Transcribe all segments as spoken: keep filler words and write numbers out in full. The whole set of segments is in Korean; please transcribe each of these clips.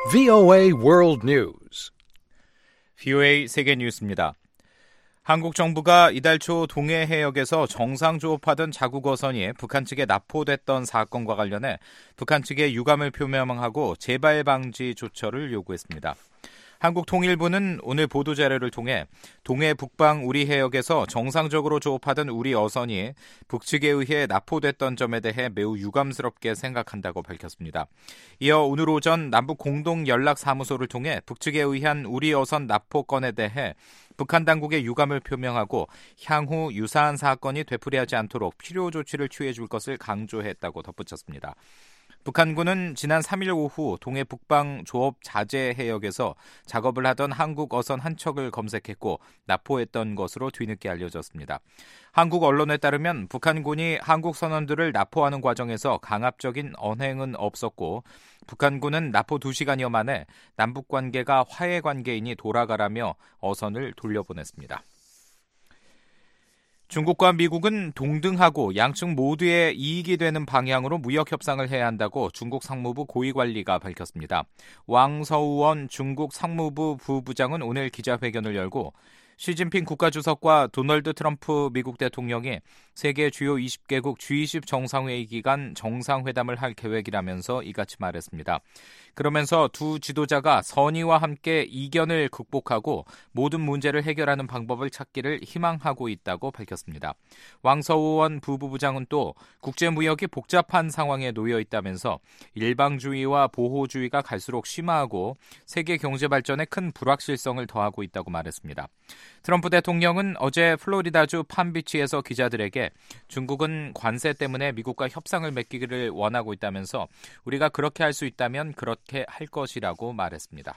브이오에이 World News. 브이오에이 세계 뉴스입니다. 한국 정부가 이달 초 동해 해역에서 정상 조업하던 자국 어선이 북한 측에 납포됐던 사건과 관련해 북한 측에 유감을 표명하고 재발 방지 조처를 요구했습니다. 한국통일부는 오늘 보도자료를 통해 동해 북방 우리 해역에서 정상적으로 조업하던 우리 어선이 북측에 의해 납포됐던 점에 대해 매우 유감스럽게 생각한다고 밝혔습니다. 이어 오늘 오전 남북공동연락사무소를 통해 북측에 의한 우리 어선 납포 건에 대해 북한 당국에 유감을 표명하고 향후 유사한 사건이 되풀이하지 않도록 필요 조치를 취해 줄 것을 강조했다고 덧붙였습니다. 북한군은 지난 삼 일 오후 동해 북방 조업 자재 해역에서 작업을 하던 한국 어선 한 척을 검색했고 납포했던 것으로 뒤늦게 알려졌습니다. 한국 언론에 따르면 북한군이 한국 선원들을 납포하는 과정에서 강압적인 언행은 없었고 북한군은 납포 두 시간여 만에 남북 관계가 화해 관계이니 돌아가라며 어선을 돌려보냈습니다. 중국과 미국은 동등하고 양측 모두의 이익이 되는 방향으로 무역 협상을 해야 한다고 중국 상무부 고위관리가 밝혔습니다. 왕서우원 중국 상무부 부부장은 오늘 기자회견을 열고 시진핑 국가주석과 도널드 트럼프 미국 대통령이 세계 주요 이십 개국 지 이십 정상회의 기간 정상회담을 할 계획이라면서 이같이 말했습니다. 그러면서 두 지도자가 선의와 함께 이견을 극복하고 모든 문제를 해결하는 방법을 찾기를 희망하고 있다고 밝혔습니다. 왕서우원 부부장은 또 국제무역이 복잡한 상황에 놓여 있다면서 일방주의와 보호주의가 갈수록 심화하고 세계 경제 발전에 큰 불확실성을 더하고 있다고 말했습니다. 트럼프 대통령은 어제 플로리다주 팜비치에서 기자들에게 중국은 관세 때문에 미국과 협상을 맺기를 원하고 있다면서 우리가 그렇게 할 수 있다면 그렇게 할 것이라고 말했습니다.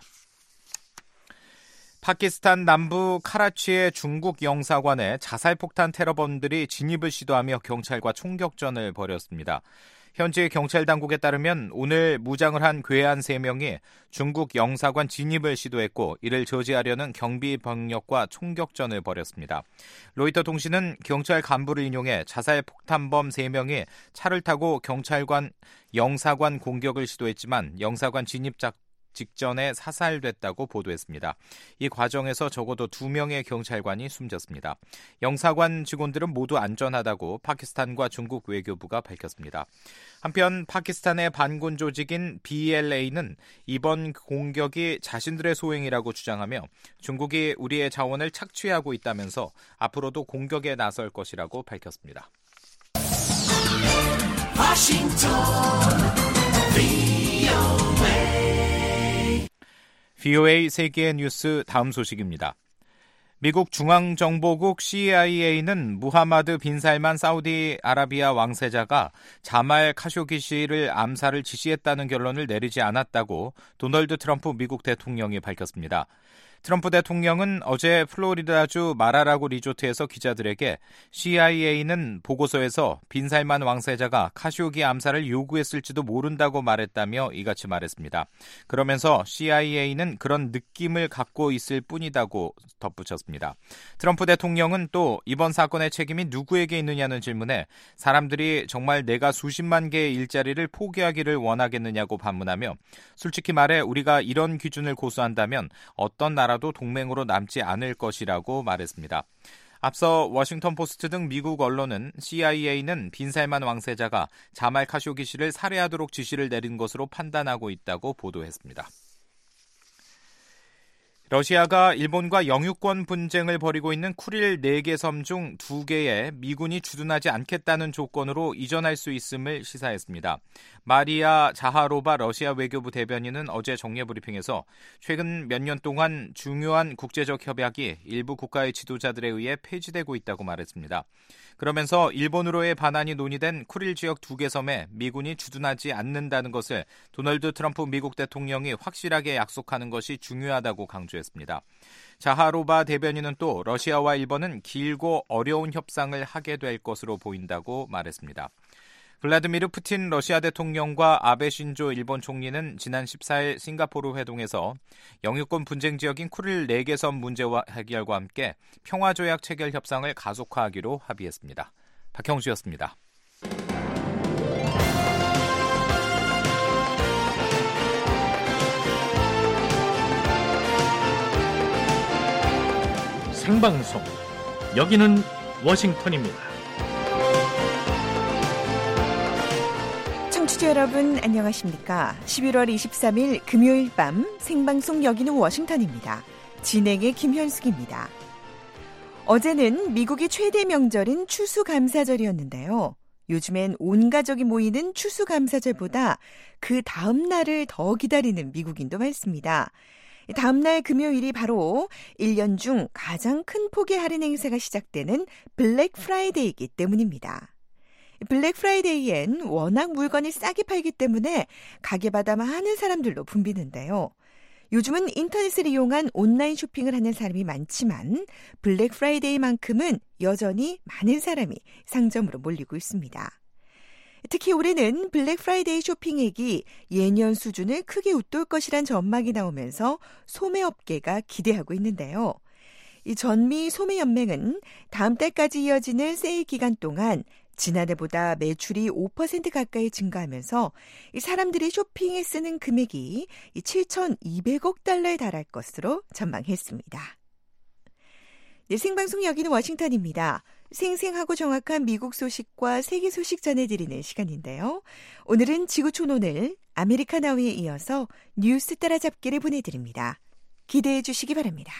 파키스탄 남부 카라치의 중국 영사관에 자살폭탄 테러범들이 진입을 시도하며 경찰과 총격전을 벌였습니다. 현지 경찰 당국에 따르면 오늘 무장을 한 괴한 세 명이 중국 영사관 진입을 시도했고 이를 저지하려는 경비 병력과 총격전을 벌였습니다. 로이터 통신은 경찰 간부를 인용해 자살 폭탄범 세 명이 차를 타고 경찰관 영사관 공격을 시도했지만 영사관 진입 작 직전에 사살됐다고 보도했습니다. 이 과정에서 적어도 두 명의 경찰관이 숨졌습니다. 영사관 직원들은 모두 안전하다고 파키스탄과 중국 외교부가 밝혔습니다. 한편 파키스탄의 반군 조직인 비엘에이는 이번 공격이 자신들의 소행이라고 주장하며 중국이 우리의 자원을 착취하고 있다면서 앞으로도 공격에 나설 것이라고 밝혔습니다. 워싱턴 브이오에이 브이오에이 세계 뉴스 다음 소식입니다. 미국 중앙정보국 씨아이에이는 무하마드 빈 살만 사우디아라비아 왕세자가 자말 카쇼기시를 암살을 지시했다는 결론을 내리지 않았다고 도널드 트럼프 미국 대통령이 밝혔습니다. 트럼프 대통령은 어제 플로리다주 마라라고 리조트에서 기자들에게 씨아이에이는 보고서에서 빈 살만 왕세자가 카쇼기 암살을 요구했을지도 모른다고 말했다며 이같이 말했습니다. 그러면서 씨아이에이는 그런 느낌을 갖고 있을 뿐이다고 덧붙였습니다. 트럼프 대통령은 또 이번 사건의 책임이 누구에게 있느냐는 질문에 사람들이 정말 내가 수십만 개의 일자리를 포기하기를 원하겠느냐고 반문하며 솔직히 말해 우리가 이런 기준을 고수한다면 어떤 나라 라도 동맹으로 남지 않을 것이라고 말했습니다. 앞서 워싱턴 포스트 등 미국 언론은 씨아이에이는 빈 살만 왕세자가 자말 카쇼기시를 살해하도록 지시를 내린 것으로 판단하고 있다고 보도했습니다. 러시아가 일본과 영유권 분쟁을 벌이고 있는 쿠릴 네 개 섬 중 두 개에 미군이 주둔하지 않겠다는 조건으로 이전할 수 있음을 시사했습니다. 마리아 자하로바 러시아 외교부 대변인은 어제 정례 브리핑에서 최근 몇 년 동안 중요한 국제적 협약이 일부 국가의 지도자들에 의해 폐지되고 있다고 말했습니다. 그러면서 일본으로의 반환이 논의된 쿠릴 지역 두 개 섬에 미군이 주둔하지 않는다는 것을 도널드 트럼프 미국 대통령이 확실하게 약속하는 것이 중요하다고 강조했습니다. 자하로바 대변인은 또 러시아와 일본은 길고 어려운 협상을 하게 될 것으로 보인다고 말했습니다. 블라디미르 푸틴 러시아 대통령과 아베 신조 일본 총리는 지난 십사 일 싱가포르 회동에서 영유권 분쟁 지역인 쿠릴 네 개 섬 문제와 해결과 함께 평화조약 체결 협상을 가속화하기로 합의했습니다. 박형주였습니다. 생방송. 여기는 워싱턴입니다. 청취자 여러분 안녕하십니까? 십일월 이십삼일 금요일 밤 생방송 여기는 워싱턴입니다. 진행의 김현숙입니다. 어제는 미국의 최대 명절인 추수감사절이었는데요. 요즘엔 온 가족이 모이는 추수감사절보다 그 다음 날을 더 기다리는 미국인도 많습니다. 다음 날 금요일이 바로 일 년 중 가장 큰 폭의 할인 행사가 시작되는 블랙 프라이데이이기 때문입니다. 블랙 프라이데이엔 워낙 물건이 싸게 팔기 때문에 가게마다 많은 사람들로 붐비는데요. 요즘은 인터넷을 이용한 온라인 쇼핑을 하는 사람이 많지만 블랙 프라이데이만큼은 여전히 많은 사람이 상점으로 몰리고 있습니다. 특히 올해는 블랙 프라이데이 쇼핑액이 예년 수준을 크게 웃돌 것이란 전망이 나오면서 소매업계가 기대하고 있는데요. 이 전미 소매연맹은 다음 달까지 이어지는 세일 기간 동안 지난해보다 매출이 오 퍼센트 가까이 증가하면서 이 사람들이 쇼핑에 쓰는 금액이 칠천이백억 달러에 달할 것으로 전망했습니다. 네, 생방송 여기는 워싱턴입니다. 생생하고 정확한 미국 소식과 세계 소식 전해드리는 시간인데요. 오늘은 지구촌 오늘 아메리카나우에 이어서 뉴스 따라잡기를 보내드립니다. 기대해 주시기 바랍니다.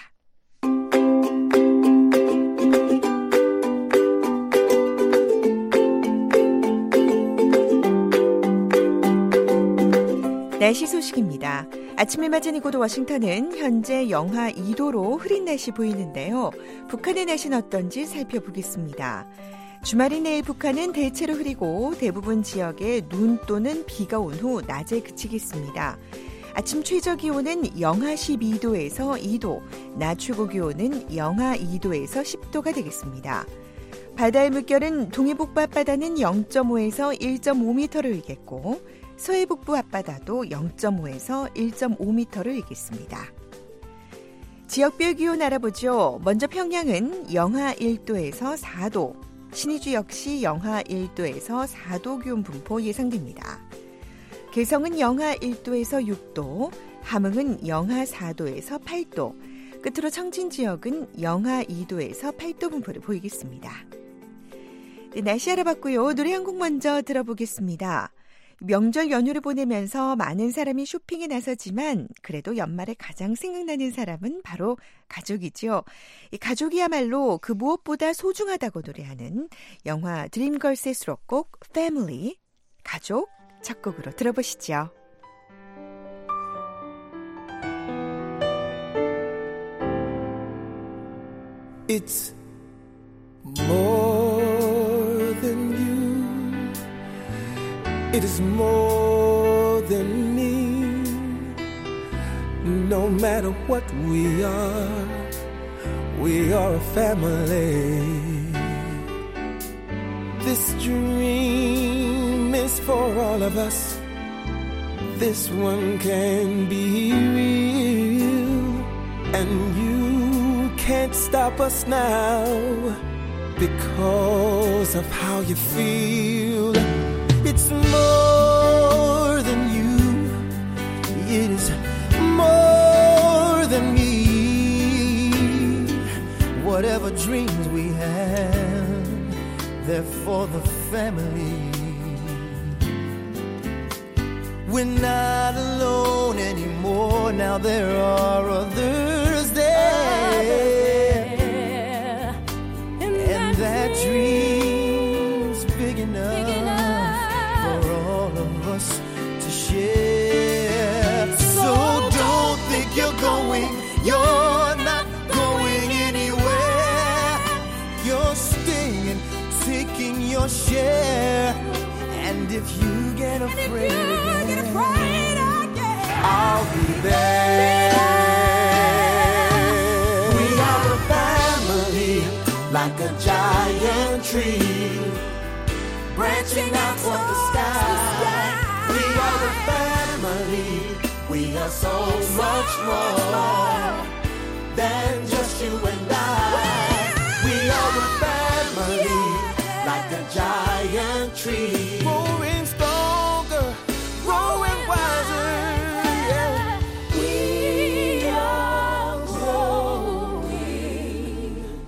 날씨 소식입니다. 아침을 맞은 이곳 워싱턴은 현재 영하 이 도로 흐린 날씨 보이는데요. 북한의 날씨는 어떤지 살펴보겠습니다. 주말인 내일 북한은 대체로 흐리고 대부분 지역에 눈 또는 비가 온 후 낮에 그치겠습니다. 아침 최저 기온은 영하 십이 도에서 이 도, 낮 최고 기온은 영하 이 도에서 십 도가 되겠습니다. 바다의 물결은 동해북부 앞바다는 영 점 오에서 일 점 오 미터를 일겠고 서해북부 앞바다도 영 점 오에서 일 점 오 미터를 일겠습니다. 지역별 기온 알아보죠. 먼저 평양은 영하 일 도에서 사 도, 신의주 역시 영하 일 도에서 사 도 기온 분포 예상됩니다. 개성은 영하 일 도에서 육 도, 함흥은 영하 사 도에서 팔 도, 끝으로 청진 지역은 영하 이 도에서 팔 도 분포를 보이겠습니다. 네, 날씨 알아봤고요. 노래 한 곡 먼저 들어보겠습니다. 명절 연휴를 보내면서 많은 사람이 쇼핑에 나서지만 그래도 연말에 가장 생각나는 사람은 바로 가족이죠. 이 가족이야말로 그 무엇보다 소중하다고 노래하는 영화 드림걸스의 수록곡 Family, 가족 첫 곡으로 들어보시죠. It's more than you. It is more than me. No matter what we are, we are a family. This dream is for all of us. This one can be real. And you can't stop us now because of how you feel. It's more than you. It is more than me. Whatever dreams we have, they're for the family. We're not alone anymore. Now there are others there. And that dream's big enough. To share. So don't think you're going, you're not going anywhere. You're staying, taking your share. And if you get afraid, you get afraid again, I'll be there. We are a family, like a giant tree, branching out toward the sky. We are a family. We are so much more than just you and I. We are a family, like a giant tree, growing stronger, growing wiser. Yeah. We are growing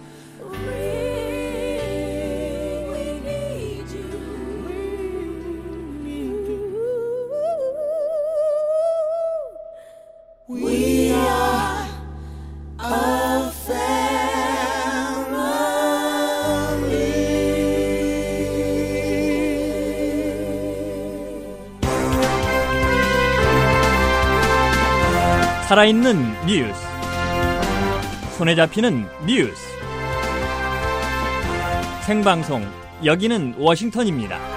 살아있는 뉴스, 손에 잡히는 뉴스, 생방송 여기는 워싱턴입니다.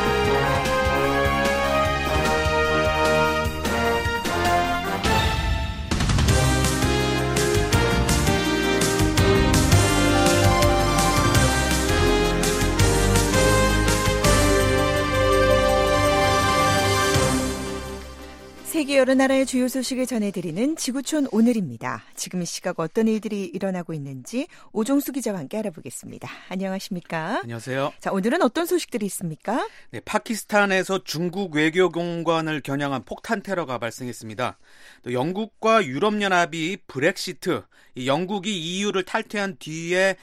세계 여러 나라의 주요 소식을 전해드리는 지구촌 오늘입니다. 지금 이 시각 어떤 일들이 일어나고 있는지 오종수 기자와 함께 알아보겠습니다. 안녕하십니까? 안녕하세요. 자, 오늘은 어떤 소식들이 있습니까? 네, 파키스탄에서 중국 외교공관을 겨냥한 폭탄 테러가 발생했습니다. 또 영국과 유럽연합이 브렉시트, 이 영국이 이유를 탈퇴한 뒤에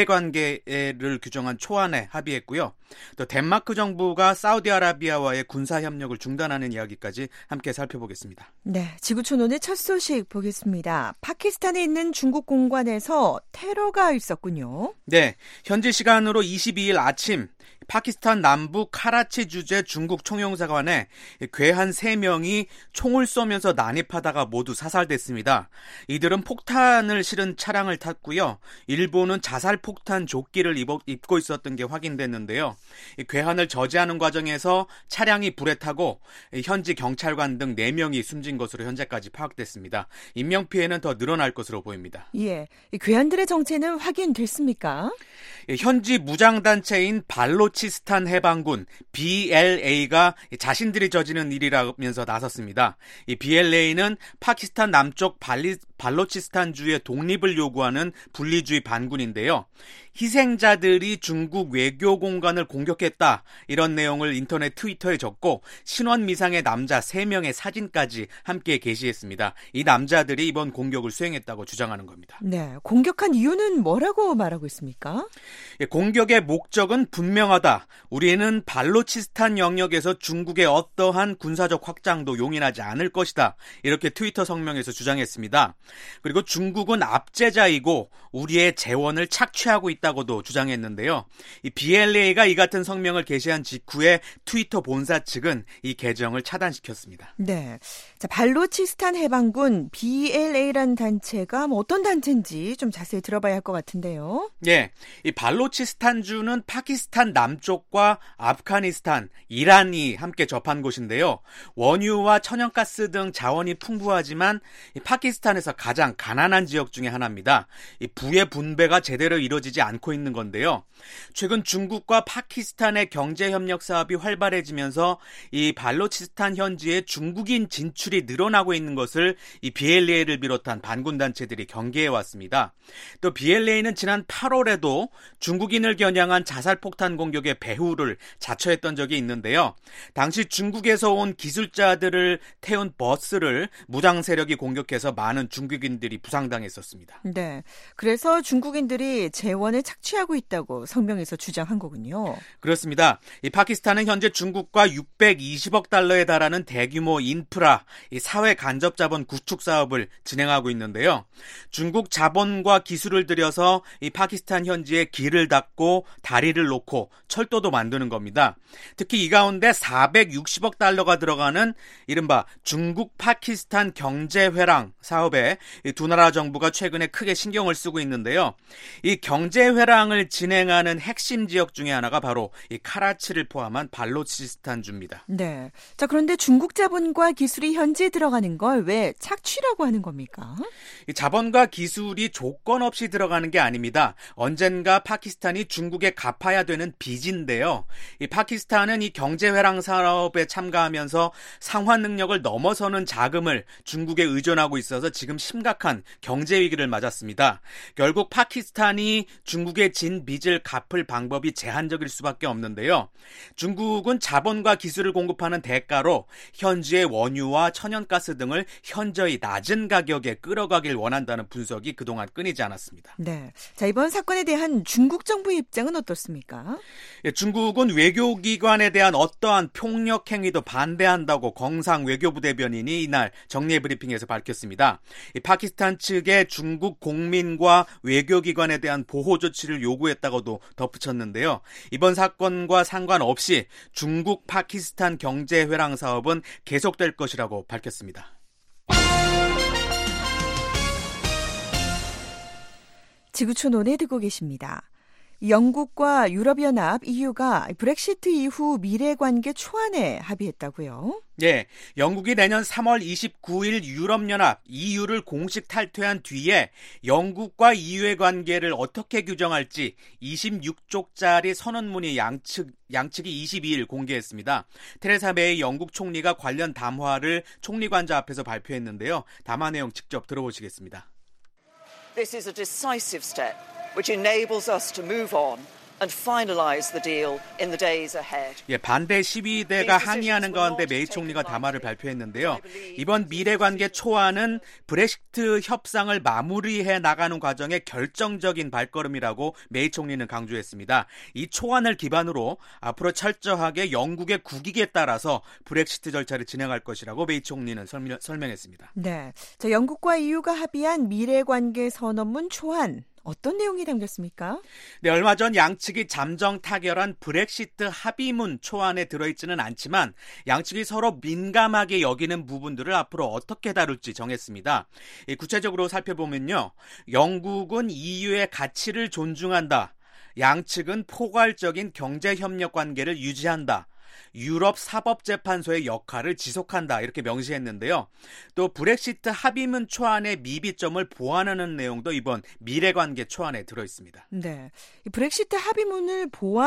미래관계를 규정한 초안에 합의했고요. 또 덴마크 정부가 사우디아라비아와의 군사협력을 중단하는 이야기까지 함께 살펴보겠습니다. 네, 지구촌 오늘 첫 소식 보겠습니다. 파키스탄에 있는 중국 공관에서 테러가 있었군요. 네, 현지 시간으로 이십이일 아침 파키스탄 남부 카라치 주재 중국 총영사관에 괴한 세 명이 총을 쏘면서 난입하다가 모두 사살됐습니다. 이들은 폭탄을 실은 차량을 탔고요. 일부는 자살폭탄 조끼를 입고 있었던 게 확인됐는데요. 괴한을 저지하는 과정에서 차량이 불에 타고 현지 경찰관 등 네 명이 숨진 것으로 현재까지 파악됐습니다. 인명피해는 더 늘어날 것으로 보입니다. 예, 이 괴한들의 정체는 확인됐습니까? 현지 무장단체인 발로치스탄 해방군 비엘에이가 자신들이 저지른 일이라면서 나섰습니다. 이 비엘에이는 파키스탄 남쪽 발리, 발로치스탄주의 독립을 요구하는 분리주의 반군인데요. 희생자들이 중국 외교공관을 공격했다, 이런 내용을 인터넷 트위터에 적고 신원미상의 남자 세 명의 사진까지 함께 게시했습니다. 이 남자들이 이번 공격을 수행했다고 주장하는 겁니다. 네, 공격한 이유는 뭐라고 말하고 있습니까? 공격의 목적은 분명하다. 우리는 발로치스탄 영역에서 중국의 어떠한 군사적 확장도 용인하지 않을 것이다. 이렇게 트위터 성명에서 주장했습니다. 그리고 중국은 압제자이고 우리의 재원을 착취하고 있다고도 주장했는데요. 이 비엘에이가 이 같은 성명을 게시한 직후에 트위터 본사 측은 이 계정을 차단시켰습니다. 네, 자, 발로치스탄 해방군 비엘에이라는 단체가 뭐 어떤 단체인지 좀 자세히 들어봐야 할 것 같은데요. 네, 이 발로치스탄주는 파키스탄 남쪽과 아프가니스탄, 이란이 함께 접한 곳인데요. 원유와 천연가스 등 자원이 풍부하지만 이 파키스탄에서 가장 가난한 지역 중에 하나입니다. 이 부의 분배가 제대로 이루어지지 않고 있는 건데요. 최근 중국과 파키스탄의 경제협력 사업이 활발해지면서 이 발로치스탄 현지에 중국인 진출이 늘어나고 있는 것을 이 비엘에이를 비롯한 반군단체들이 경계해왔습니다. 또 비엘에이는 지난 팔월에도 중국인을 겨냥한 자살폭탄 공격의 배후를 자처했던 적이 있는데요. 당시 중국에서 온 기술자들을 태운 버스를 무장 세력이 공격해서 많은 중국인들이 부상당했었습니다. 네, 그래서 중국인들이 재원을 착취하고 있다고 성명에서 주장한 거군요. 그렇습니다. 이 파키스탄은 현재 중국과 육백이십억 달러에 달하는 대규모 인프라, 이 사회 간접 자본 구축 사업을 진행하고 있는데요. 중국 자본과 기술을 들여서 이 파키스탄 현지에 길을 닫고 다리를 놓고 철도도 만드는 겁니다. 특히 이 가운데 사백육십억 달러가 들어가는 이른바 중국 파키스탄 경제회랑 사업에 이 두 나라 정부가 최근에 크게 신경을 쓰고 있는데요. 이 경제회랑을 진행하는 핵심 지역 중에 하나가 바로 이 카라치를 포함한 발로치스탄주입니다. 네, 자, 그런데 중국 자본과 기술이 현지에 들어가는 걸 왜 착취라고 하는 겁니까? 이 자본과 기술이 조건 없이 들어가는 게 아닙니다. 언젠가 파키스탄이 중국에 갚아야 되는 빚인데요. 이 파키스탄은 이 경제회랑 사업에 참가하면서 상환 능력을 넘어서는 자금을 중국에 의존하고 있어서 지금 심각한 경제 위기를 맞았습니다. 결국 파키스탄이 중국에 진 빚을 갚을 방법이 제한적일 수밖에 없는데요. 중국은 자본과 기술을 공급하는 대가로 현지의 원유와 천연가스 등을 현저히 낮은 가격에 끌어가길 원한다는 분석이 그동안 끊이지 않았습니다. 네, 자, 이번 사건에 대한 중국 정부의 입장은 어떻습니까? 예, 중국은 외교기관에 대한 어떠한 폭력 행위도 반대한다고 경상 외교부 대변인이 이날 정례 브리핑에서 밝혔습니다. 이 파키스탄 측에 중국 공민과 외교기관에 대한 보호 조치를 요구했다고도 덧붙였는데요. 이번 사건과 상관없이 중국 파키스탄 경제회랑 사업은 계속될 것이라고 밝혔습니다. 지구촌 오늘 듣고 계십니다. 영국과 유럽연합 이유가 브렉시트 이후 미래관계 초안에 합의했다고요? 네, 영국이 내년 삼월 이십구일 유럽연합 이유를 공식 탈퇴한 뒤에 영국과 이유의 관계를 어떻게 규정할지 이십육 쪽짜리 선언문이 양측, 양측이 이십이일 공개했습니다. 테레사 메이 영국 총리가 관련 담화를 총리관저 앞에서 발표했는데요. 담화 내용 직접 들어보시겠습니다. This is a decisive step which enables us to move on and finalize the deal in the days ahead. 예, 반대 시위대가 항의하는 가운데 메이 총리가 담화를 발표했는데요. 이번 미래관계 초안은 브렉시트 협상을 마무리해 나가는 과정의 결정적인 발걸음이라고 메이 총리는 강조했습니다. 이 초안을 기반으로 앞으로 철저하게 영국의 국익에 따라서 브렉시트 절차를 진행할 것이라고 메이 총리는 설명, 설명했습니다. 네, 자, 영국과 이유가 합의한 미래관계 선언문 초안. 어떤 내용이 담겼습니까? 네, 얼마 전 양측이 잠정 타결한 브렉시트 합의문 초안에 들어있지는 않지만 양측이 서로 민감하게 여기는 부분들을 앞으로 어떻게 다룰지 정했습니다. 구체적으로 살펴보면요. 영국은 이유의 가치를 존중한다. 양측은 포괄적인 경제협력 관계를 유지한다. 유럽 사법재판소의 역할을 지속한다 이렇게 명시했는데요. 또 브렉시트 합의문 초안의 미비점을 보완하는 내용도 이번 미래관계 초안에 들어있습니다. 네, 이 브렉시트 합의문을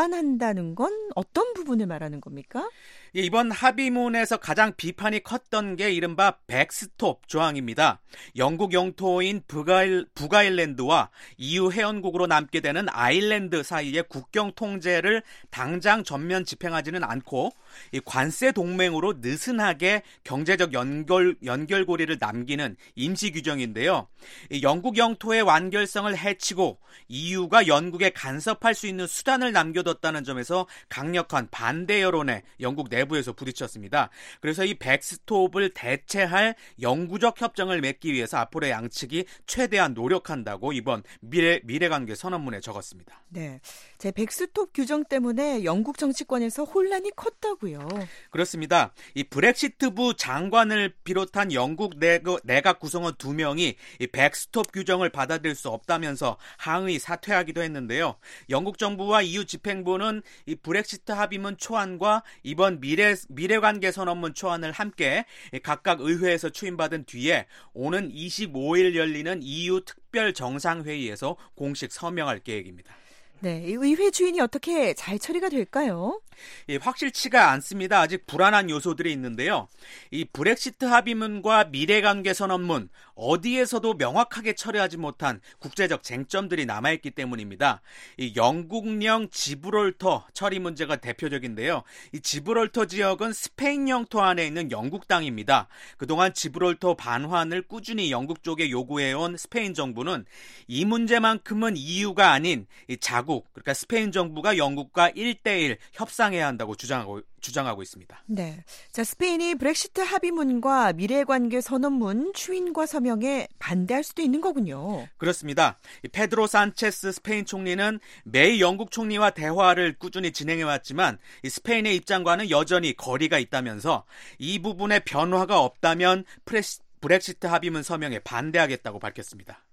보완한다는 건 어떤 부분을 말하는 겁니까? 이번 합의문에서 가장 비판이 컸던 게 이른바 백스톱 조항입니다. 영국 영토인 북아일, 북아일랜드와 이유 회원국으로 남게 되는 아일랜드 사이의 국경 통제를 당장 전면 집행하지는 않고 이 관세 동맹으로 느슨하게 경제적 연결, 연결고리를 남기는 임시 규정인데요. 이 영국 영토의 완결성을 해치고 이유가 영국에 간섭할 수 있는 수단을 남겨뒀다는 점에서 강력한 반대 여론에 영국 내부에서 부딪혔습니다. 그래서 이 백스톱을 대체할 영구적 협정을 맺기 위해서 앞으로 양측이 최대한 노력한다고 이번 미래, 미래관계 선언문에 적었습니다. 네, 제 백스톱 규정 때문에 영국 정치권에서 혼란이 컸다고요. 그렇습니다. 이 브렉시트부 장관을 비롯한 영국 내각 구성원 두 명이 이 백스톱 규정을 받아들일 수 없다면서 항의 사퇴하기도 했는데요. 영국 정부와 이유 집행부는 이 브렉시트 합의문 초안과 이번 미래, 미래관계 선언문 초안을 함께 각각 의회에서 추인받은 뒤에 오는 이십오일 열리는 이유 특별 정상회의에서 공식 서명할 계획입니다. 네, 이 의회 주인이 어떻게 잘 처리가 될까요? 예, 확실치가 않습니다. 아직 불안한 요소들이 있는데요. 이 브렉시트 합의문과 미래관계 선언문 어디에서도 명확하게 처리하지 못한 국제적 쟁점들이 남아있기 때문입니다. 이 영국령 지브롤터 처리 문제가 대표적인데요. 이 지브롤터 지역은 스페인 영토 안에 있는 영국 땅입니다. 그동안 지브롤터 반환을 꾸준히 영국 쪽에 요구해온 스페인 정부는 이 문제만큼은 이유가 아닌 이 자국, 그러니까 스페인 정부가 영국과 일 대일 협상해야 한다고 주장하고, 주장하고 있습니다. 네, 자, 스페인이 브렉시트 합의문과 미래관계 선언문 추인과 서명에 반대할 수도 있는 거군요. 그렇습니다. 페드로 산체스 스페인 총리는 메이 영국 총리와 대화를 꾸준히 진행해왔지만 이 스페인의 입장과는 여전히 거리가 있다면서 이 부분에 변화가 없다면 프레시, 브렉시트 합의문 서명에 반대하겠다고 밝혔습니다.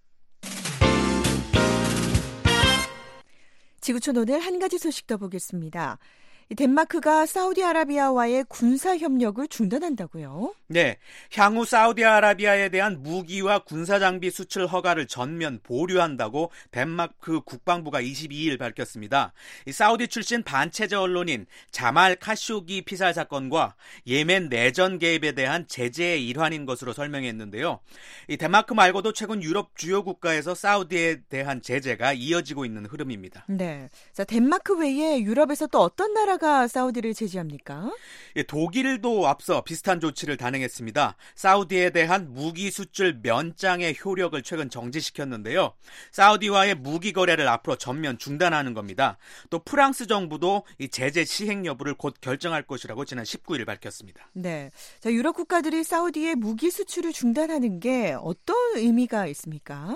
지구촌 오늘 한 가지 소식 더 보겠습니다. 덴마크가 사우디아라비아와의 군사협력을 중단한다고요? 네, 향후 사우디아라비아에 대한 무기와 군사장비 수출 허가를 전면 보류한다고 덴마크 국방부가 이십이일 밝혔습니다. 이 사우디 출신 반체제 언론인 자말 카쇼기 피살 사건과 예멘 내전 개입에 대한 제재의 일환인 것으로 설명했는데요. 이 덴마크 말고도 최근 유럽 주요 국가에서 사우디에 대한 제재가 이어지고 있는 흐름입니다. 네, 자, 덴마크 외에 유럽에서 또 어떤 나라가 사우디를 제지합니까? 예, 독일도 앞서 비슷한 조치를 단행했습니다. 사우디에 대한 무기 수출 면장의 효력을 최근 정지시켰는데요. 사우디와의 무기 거래를 앞으로 전면 중단하는 겁니다. 또 프랑스 정부도 이 제재 시행 여부를 곧 결정할 것이라고 지난 십구일 밝혔습니다. 네, 자, 유럽 국가들이 사우디의 무기 수출을 중단하는 게 어떤 의미가 있습니까?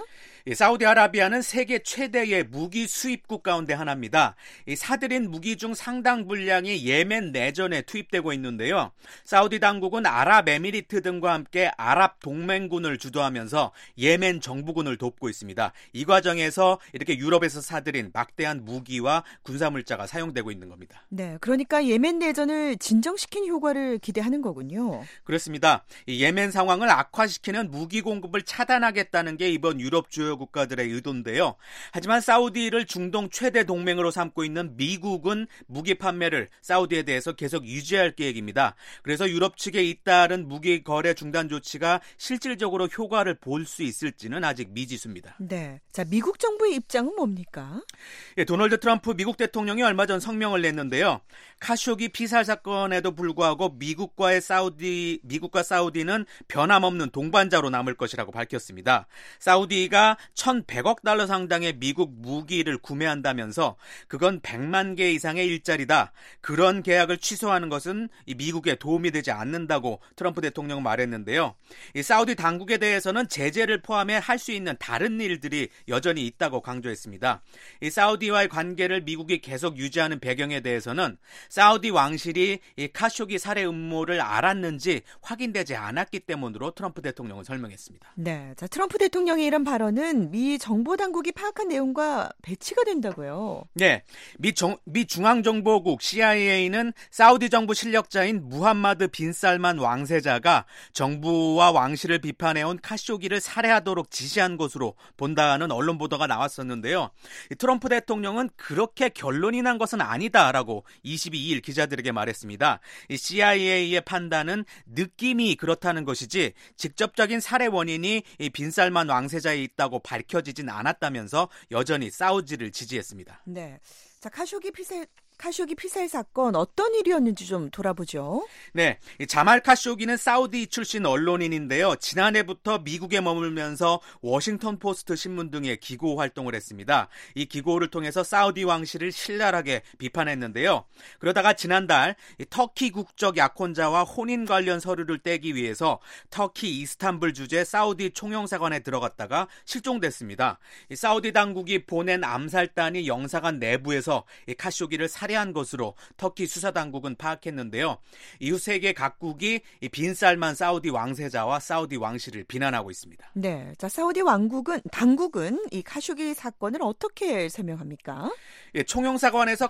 이 사우디아라비아는 세계 최대의 무기 수입국 가운데 하나입니다. 이 사들인 무기 중 상당 분량이 예멘 내전에 투입되고 있는데요. 사우디 당국은 아랍에미리트 등과 함께 아랍 동맹군을 주도하면서 예멘 정부군을 돕고 있습니다. 이 과정에서 이렇게 유럽에서 사들인 막대한 무기와 군사물자가 사용되고 있는 겁니다. 네, 그러니까 예멘 내전을 진정시킨 효과를 기대하는 거군요. 그렇습니다. 이 예멘 상황을 악화시키는 무기 공급을 차단하겠다는 게 이번 유럽 주요 국가들의 의도인데요. 하지만 사우디를 중동 최대 동맹으로 삼고 있는 미국은 무기 판매를 사우디에 대해서 계속 유지할 계획입니다. 그래서 유럽 측에 잇따른 무기 거래 중단 조치가 실질적으로 효과를 볼 수 있을지는 아직 미지수입니다. 네, 자 미국 정부의 입장은 뭡니까? 예, 도널드 트럼프 미국 대통령이 얼마 전 성명을 냈는데요. 카쇼기 피살 사건에도 불구하고 미국과의 사우디, 미국과 사우디는 변함없는 동반자로 남을 것이라고 밝혔습니다. 사우디가 천백억 달러 상당의 미국 무기를 구매한다면서 그건 백만 개 이상의 일자리다. 그런 계약을 취소하는 것은 이 미국에 도움이 되지 않는다고 트럼프 대통령은 말했는데요. 이 사우디 당국에 대해서는 제재를 포함해 할 수 있는 다른 일들이 여전히 있다고 강조했습니다. 이 사우디와의 관계를 미국이 계속 유지하는 배경에 대해서는 사우디 왕실이 이 카쇼기 살해 음모를 알았는지 확인되지 않았기 때문으로 트럼프 대통령은 설명했습니다. 네, 자 트럼프 대통령의 이런 발언은 미 정보 당국이 파악한 내용과 배치가 된다고요. 네, 미, 정, 미 중앙정보국 씨아이에이는 사우디 정부 실력자인 무함마드 빈 살만 왕세자가 정부와 왕실을 비판해온 카쇼기를 살해하도록 지시한 것으로 본다는 언론 보도가 나왔었는데요. 트럼프 대통령은 그렇게 결론이 난 것은 아니다라고 이십이 일 기자들에게 말했습니다. 씨아이에이의 판단은 느낌이 그렇다는 것이지 직접적인 살해 원인이 빈 살만 왕세자에 있다고 밝혀지진 않았다면서 여전히 사우디를 지지했습니다. 네, 자 카쇼기 피살 카쇼기 피살 사건 어떤 일이었는지 좀 돌아보죠. 네, 자말 카쇼기는 사우디 출신 언론인인데요. 지난해부터 미국에 머물면서 워싱턴 포스트 신문 등의 기고 활동을 했습니다. 이 기고를 통해서 사우디 왕실을 신랄하게 비판했는데요. 그러다가 지난달 터키 국적 약혼자와 혼인 관련 서류를 떼기 위해서 터키 이스탄불 주재 사우디 총영사관에 들어갔다가 실종됐습니다. 이 사우디 당국이 보낸 암살단이 영사관 내부에서 이 카쇼기를 살해한 것으로 터키 수사당국은 파악했는데요. 이후 세계 각국이 빈 살만 사우디 왕세자와 사우디 왕실을 비난하고 있습니다. 네, 자 사우디 왕국은 당국은 이 카쇼기 사건을 어떻게 설명합니까? 예, 총영사관에서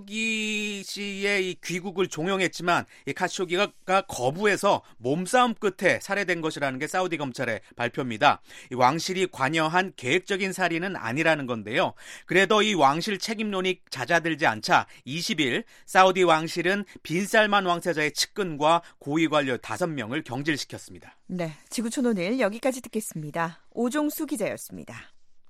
카쇼기 씨의 이 귀국을 종용했지만 이 카쇼기가 거부해서 몸싸움 끝에 살해된 것이라는 게 사우디 검찰의 발표입니다. 이 왕실이 관여한 계획적인 살인은 아니라는 건데요. 그래도 이 왕실 책임론이 잦아들지 않자 이십 일 사우디 왕실은 빈 살만 왕세자의 측근과 고위 관료 다섯 명을 경질시켰습니다. 네, 지구촌 오늘 여기까지 듣겠습니다. 오종수 기자였습니다.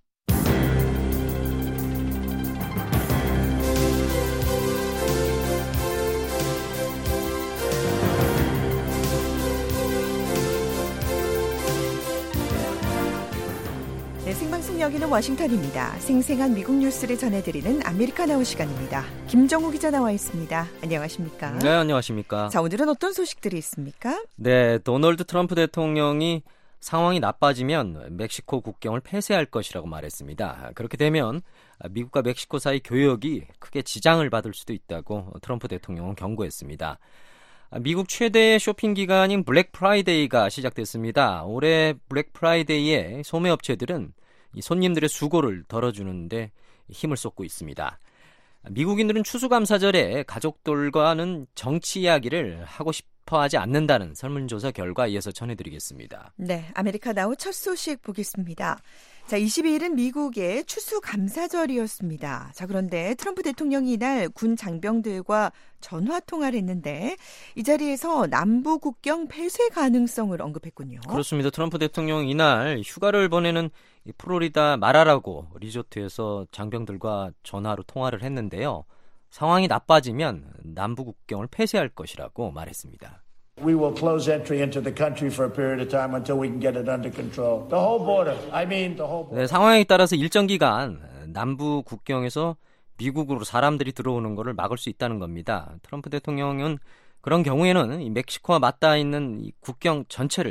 네, 생방송 여기는 워싱턴입니다. 생생한 미국 뉴스를 전해드리는 아메리카나우 시간입니다. 김정우 기자 나와 있습니다. 안녕하십니까? 네, 안녕하십니까? 자, 오늘은 어떤 소식들이 있습니까? 네, 도널드 트럼프 대통령이 상황이 나빠지면 멕시코 국경을 폐쇄할 것이라고 말했습니다. 그렇게 되면 미국과 멕시코 사이 교역이 크게 지장을 받을 수도 있다고 트럼프 대통령은 경고했습니다. 미국 최대의 쇼핑 기간인 블랙 프라이데이가 시작됐습니다. 올해 블랙 프라이데이에 소매업체들은 이 손님들의 수고를 덜어주는데 힘을 쏟고 있습니다. 미국인들은 추수감사절에 가족들과는 정치 이야기를 하고 싶어하지 않는다는 설문조사 결과에 이어서 전해드리겠습니다. 네, 아메리카나우 첫 소식 보겠습니다. 자, 이십이 일은 미국의 추수감사절이었습니다. 자, 그런데 트럼프 대통령이 이날 군 장병들과 전화 통화를 했는데 이 자리에서 남부 국경 폐쇄 가능성을 언급했군요. 그렇습니다. 트럼프 대통령 이날 휴가를 보내는 플로리다 마라라고 리조트에서 장병들과 전화로 통화를 했는데요. 상황이 나빠지면 남부 국경을 폐쇄할 것이라고 말했습니다. We will close entry into the country for a period of time until we can get it under control. The whole border. I mean the whole border. 네, 상황에 따라서 일정 기간 남부 국경에서 미국으로 사람들이 들어오는 것을 막을 수 있다는 겁니다. 트럼프 대통령은 그런 경우에는 이 멕시코와 맞닿아 있는 이 국경 전체를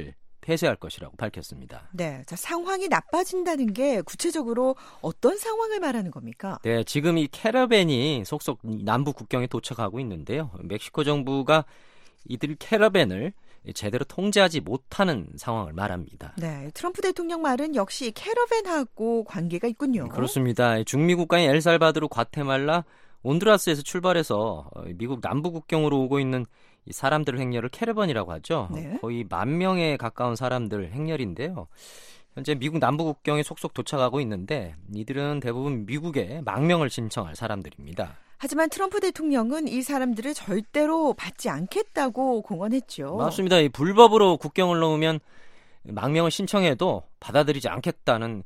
폐쇄할 것이라고 밝혔습니다. 네, 자, 상황이 나빠진다는 게 구체적으로 어떤 상황을 말하는 겁니까? 네, 지금 이 캐러밴이 속속 남부 국경에 도착하고 있는데요. 멕시코 정부가 이들 캐러밴을 제대로 통제하지 못하는 상황을 말합니다. 네, 트럼프 대통령 말은 역시 캐러밴하고 관계가 있군요. 그렇습니다. 중미 국가인 엘살바도르, 과테말라, 온두라스에서 출발해서 미국 남부 국경으로 오고 있는 이 사람들 행렬을 캐러밴이라고 하죠. 네. 거의 만 명에 가까운 사람들 행렬인데요. 현재 미국 남부 국경에 속속 도착하고 있는데 이들은 대부분 미국에 망명을 신청할 사람들입니다. 하지만 트럼프 대통령은 이 사람들을 절대로 받지 않겠다고 공언했죠. 맞습니다. 이 불법으로 국경을 넘으면 망명을 신청해도 받아들이지 않겠다는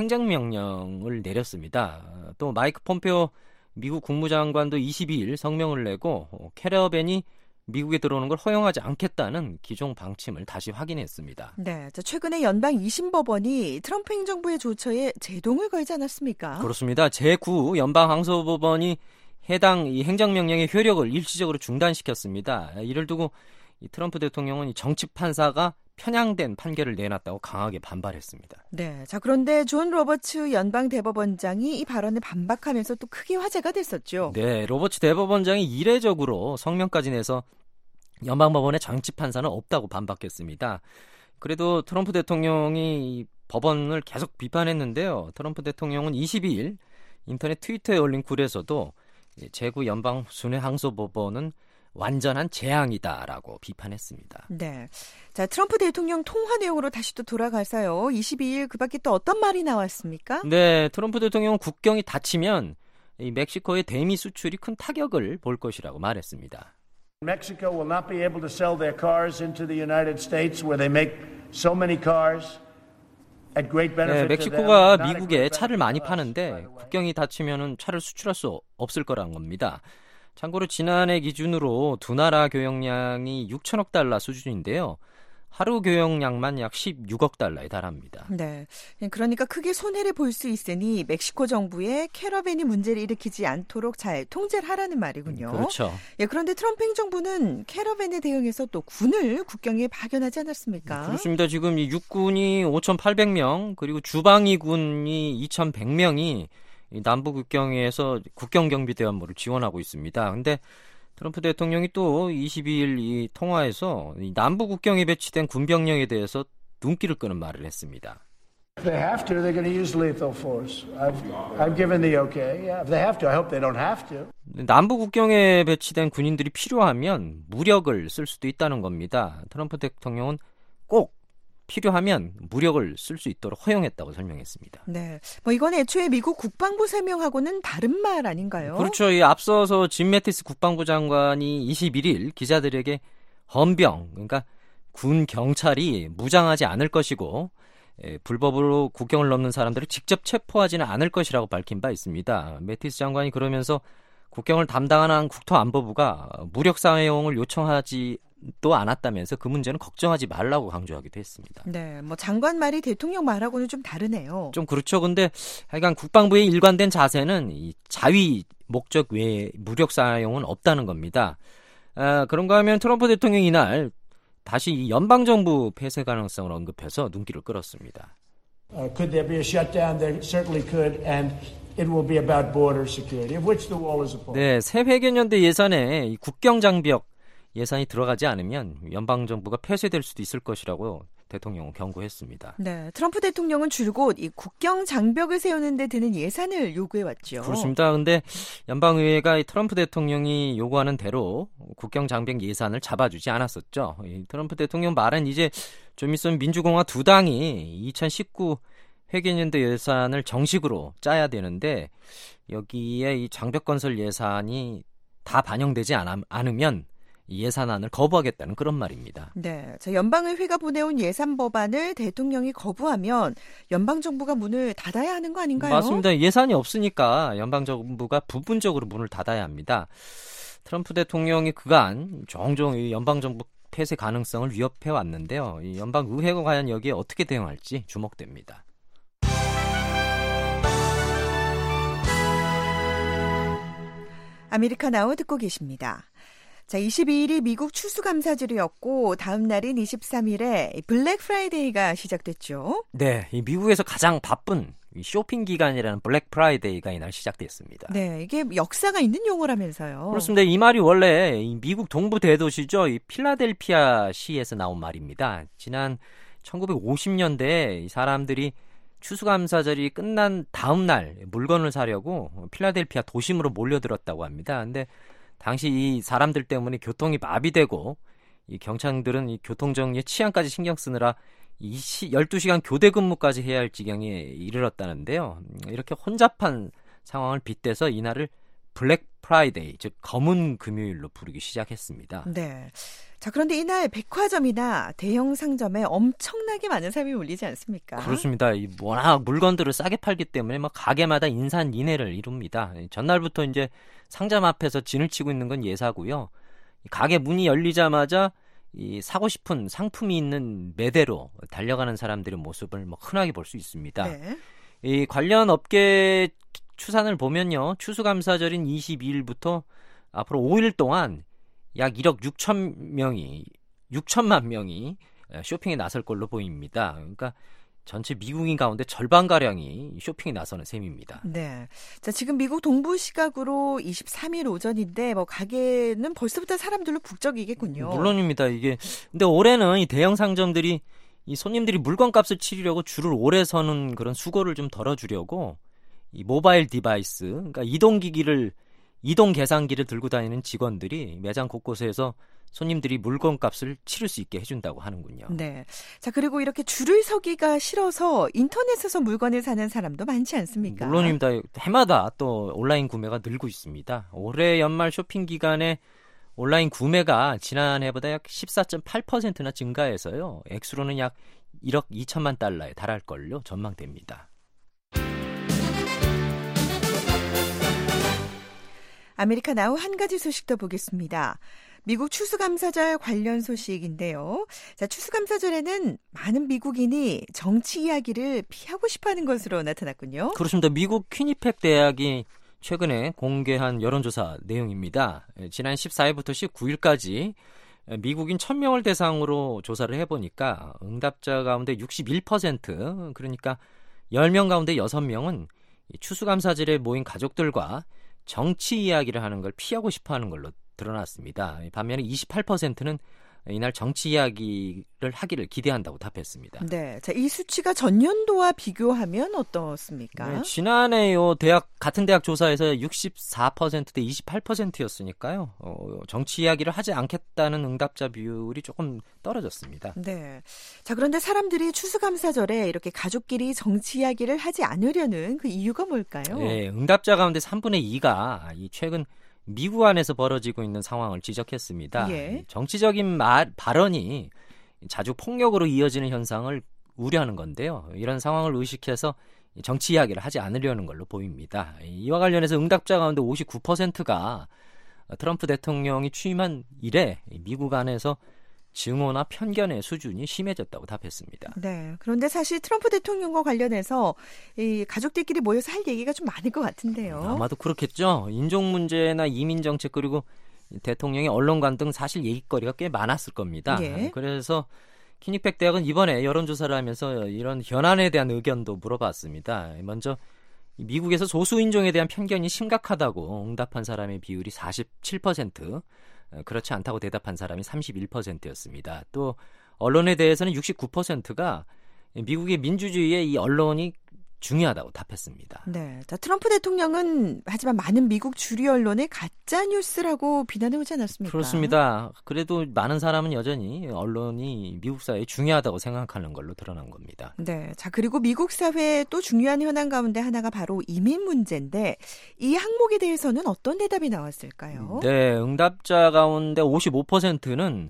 행정명령을 내렸습니다. 또 마이크 폼페오 미국 국무장관도 이십이 일 성명을 내고 캐러밴이 미국에 들어오는 걸 허용하지 않겠다는 기존 방침을 다시 확인했습니다. 네, 최근에 연방 이 심 법원이 트럼프 행정부의 조처에 제동을 걸지 않았습니까? 그렇습니다. 제구 연방 항소법원이 해당 이 행정명령의 효력을 일시적으로 중단시켰습니다. 이를 두고 이 트럼프 대통령은 이 정치 판사가 편향된 판결을 내놨다고 강하게 반발했습니다. 네, 자 그런데 존 로버츠 연방 대법원장이 이 발언을 반박하면서 또 크게 화제가 됐었죠. 네, 로버츠 대법원장이 이례적으로 성명까지 내서 연방법원의 정치 판사는 없다고 반박했습니다. 그래도 트럼프 대통령이 이 법원을 계속 비판했는데요. 트럼프 대통령은 이십이 일 인터넷 트위터에 올린 글에서도 제구 연방 순회 항소법원은 완전한 재앙이다라고 비판했습니다. 네, 자 트럼프 대통령 통화 내용으로 다시 또 돌아가서요. 이십이 일 그 밖에 또 어떤 말이 나왔습니까? 네, 트럼프 대통령은 국경이 닫히면 이 멕시코의 대미 수출이 큰 타격을 볼 것이라고 말했습니다. Mexico will not be able to sell their cars into the United States where they make so many cars. 네, 멕시코가 미국에 차를 많이 파는데 국경이 닫히면 차를 수출할 수 없을 거란 겁니다. 참고로 지난해 기준으로 두 나라 교역량이 육천억 달러 수준인데요. 하루 교역량만 약 십육억 달러에 달합니다. 네, 그러니까 크게 손해를 볼 수 있으니 멕시코 정부에 캐러밴이 문제를 일으키지 않도록 잘 통제를 하라는 말이군요. 그렇죠. 예, 그런데 트럼프 행정부는 캐러밴에 대응해서 또 군을 국경에 파견하지 않았습니까? 그렇습니다. 지금 이 육군이 오천팔백 명 그리고 주방위군이 이천백 명이 남부 국경에서 국경경비대 업무를 지원하고 있습니다. 그런데 트럼프 대통령이 또 이십이 일 이 통화에서 이 남부 국경에 배치된 군병력에 대해서 눈길을 끄는 말을 했습니다. If they have to, they're going to use lethal force. I've, I've given the okay. Yeah, if they have to, I hope they don't have to. 남부 국경에 배치된 군인들이 필요하면 무력을 쓸 수도 있다는 겁니다. 트럼프 대통령은 꼭 필요하면 무력을 쓸 수 있도록 허용했다고 설명했습니다. 네, 뭐 이건 애초에 미국 국방부 설명하고는 다른 말 아닌가요? 그렇죠. 이 앞서서 짐 매티스 국방부 장관이 이십일 일 기자들에게 헌병, 그러니까 군 경찰이 무장하지 않을 것이고 예, 불법으로 국경을 넘는 사람들을 직접 체포하지는 않을 것이라고 밝힌 바 있습니다. 매티스 장관이 그러면서 국경을 담당하는 국토안보부가 무력 사용을 요청하지 또 않았다면서 그 문제는 걱정하지 말라고 강조하기도 했습니다. 네, 뭐 장관 말이 대통령 말하고는 좀 다르네요. 좀 그렇죠. 근데 하여간 국방부의 일관된 자세는 이 자위 목적 외에 무력 사용은 없다는 겁니다. 아, 그런가 하면 트럼프 대통령이 이날 다시 이 연방정부 폐쇄 가능성을 언급해서 눈길을 끌었습니다. Uh, could there be a shutdown? There certainly could, and it will be about border security, of which the wall is a part. 네, 새 회계연대 예산에 이 국경 장벽 예산이 들어가지 않으면 연방정부가 폐쇄될 수도 있을 것이라고 대통령은 경고했습니다. 네, 트럼프 대통령은 줄곧 이 국경 장벽을 세우는 데 드는 예산을 요구해왔죠. 그렇습니다. 그런데 연방의회가 이 트럼프 대통령이 요구하는 대로 국경 장벽 예산을 잡아주지 않았었죠. 이 트럼프 대통령 말은 이제 좀 있으면 민주공화 두 당이 이천십구 회계연대 예산을 정식으로 짜야 되는데 여기에 이 장벽 건설 예산이 다 반영되지 않, 않으면 예산안을 거부하겠다는 그런 말입니다. 네, 자, 연방의회가 보내온 예산 법안을 대통령이 거부하면 연방정부가 문을 닫아야 하는 거 아닌가요? 맞습니다. 예산이 없으니까 연방정부가 부분적으로 문을 닫아야 합니다. 트럼프 대통령이 그간 종종 이 연방정부 폐쇄 가능성을 위협해 왔는데요. 이 연방의회가 과연 여기에 어떻게 대응할지 주목됩니다. 아메리카나우 듣고 계십니다. 자, 이십이일이 미국 추수감사절이었고 다음 날인 이십삼일에 블랙 프라이데이가 시작됐죠. 네, 이 미국에서 가장 바쁜 쇼핑 기간이라는 블랙 프라이데이가 이날 시작됐습니다. 네, 이게 역사가 있는 용어라면서요. 그렇습니다. 이 말이 원래 이 미국 동부 대도시죠. 이 필라델피아 시에서 나온 말입니다. 지난 천구백오십년대에 이 사람들이 추수감사절이 끝난 다음 날 물건을 사려고 필라델피아 도심으로 몰려들었다고 합니다. 근데 당시 이 사람들 때문에 교통이 마비되고 이 경찰들은 이 교통정리에 치안까지 신경 쓰느라 열두 시간 교대 근무까지 해야 할 지경에 이르렀다는데요. 이렇게 혼잡한 상황을 빗대서 이날을 블랙 프라이데이, 즉 검은 금요일로 부르기 시작했습니다. 네. 자, 그런데 이날 백화점이나 대형 상점에 엄청나게 많은 사람이 몰리지 않습니까? 그렇습니다. 이 워낙 물건들을 싸게 팔기 때문에 막 가게마다 인산인해를 이룹니다. 전날부터 이제 상점 앞에서 진을 치고 있는 건 예사고요. 가게 문이 열리자마자 이 사고 싶은 상품이 있는 매대로 달려가는 사람들의 모습을 뭐 흔하게 볼 수 있습니다. 네. 이 관련 업계 추산을 보면요, 추수감사절인 이십이일부터 앞으로 오일 동안 약 일억 육천 명이 육천만 명이 쇼핑에 나설 걸로 보입니다. 그러니까 전체 미국인 가운데 절반가량이 쇼핑에 나서는 셈입니다. 네. 자, 지금 미국 동부 시각으로 이십삼일 오전인데 뭐 가게는 벌써부터 사람들로 북적이겠군요. 물론입니다. 이게 근데 올해는 이 대형 상점들이 이 손님들이 물건값을 치르려고 줄을 오래 서는 그런 수고를 좀 덜어주려고 이 모바일 디바이스, 그러니까 이동기기를 이동 계산기를 들고 다니는 직원들이 매장 곳곳에서 손님들이 물건값을 치를 수 있게 해준다고 하는군요. 네. 자, 그리고 이렇게 줄을 서기가 싫어서 인터넷에서 물건을 사는 사람도 많지 않습니까? 물론입니다. 해마다 또 온라인 구매가 늘고 있습니다. 올해 연말 쇼핑 기간에 온라인 구매가 지난해보다 약 십사 점 팔 퍼센트나 증가해서요. 액수로는 약 일억 이천만 달러에 달할 걸로 전망됩니다. 아메리카 나우 한 가지 소식 더 보겠습니다. 미국 추수감사절 관련 소식인데요. 자, 추수감사절에는 많은 미국인이 정치 이야기를 피하고 싶어하는 것으로 나타났군요. 그렇습니다. 미국 퀴니펙 대학이 최근에 공개한 여론조사 내용입니다. 지난 십사일부터 십구일까지 미국인 천 명을 대상으로 조사를 해보니까 응답자 가운데 육십일 퍼센트, 그러니까 십 명 가운데 여섯 명은 추수감사절에 모인 가족들과 정치 이야기를 하는 걸 피하고 싶어하는 걸로 드러났습니다. 반면에 이십팔 퍼센트는 이날 정치 이야기를 하기를 기대한다고 답했습니다. 네, 자, 이 수치가 전년도와 비교하면 어떻습니까? 네, 지난해요 대학 같은 대학 조사에서 육십사 퍼센트 대 이십팔 퍼센트였으니까요. 어, 정치 이야기를 하지 않겠다는 응답자 비율이 조금 떨어졌습니다. 네, 자, 그런데 사람들이 추수감사절에 이렇게 가족끼리 정치 이야기를 하지 않으려는 그 이유가 뭘까요? 네, 응답자 가운데 삼분의 이가 이 최근 미국 안에서 벌어지고 있는 상황을 지적했습니다. 예. 정치적인 말, 발언이 자주 폭력으로 이어지는 현상을 우려하는 건데요. 이런 상황을 의식해서 정치 이야기를 하지 않으려는 걸로 보입니다. 이와 관련해서 응답자 가운데 오십구 퍼센트가 트럼프 대통령이 취임한 이래 미국 안에서 증오나 편견의 수준이 심해졌다고 답했습니다. 네. 그런데 사실 트럼프 대통령과 관련해서 이 가족들끼리 모여서 할 얘기가 좀 많을 것 같은데요. 아마도 그렇겠죠. 인종 문제나 이민 정책 그리고 대통령의 언론관 등 사실 얘기거리가 꽤 많았을 겁니다. 예. 그래서 퀴니펙 대학은 이번에 여론조사를 하면서 이런 현안에 대한 의견도 물어봤습니다. 먼저 미국에서 소수 인종에 대한 편견이 심각하다고 응답한 사람의 비율이 사십칠 퍼센트, 그렇지 않다고 대답한 사람이 삼십일 퍼센트였습니다. 또 언론에 대해서는 육십구 퍼센트가 미국의 민주주의에 이 언론이 중요하다고 답했습니다. 네, 자, 트럼프 대통령은 하지만 많은 미국 주류 언론을 가짜 뉴스라고 비난해오지 않았습니까? 그렇습니다. 그래도 많은 사람은 여전히 언론이 미국 사회에 중요하다고 생각하는 걸로 드러난 겁니다. 네, 자, 그리고 미국 사회의 또 중요한 현안 가운데 하나가 바로 이민 문제인데 이 항목에 대해서는 어떤 대답이 나왔을까요? 네, 응답자 가운데 오십오 퍼센트는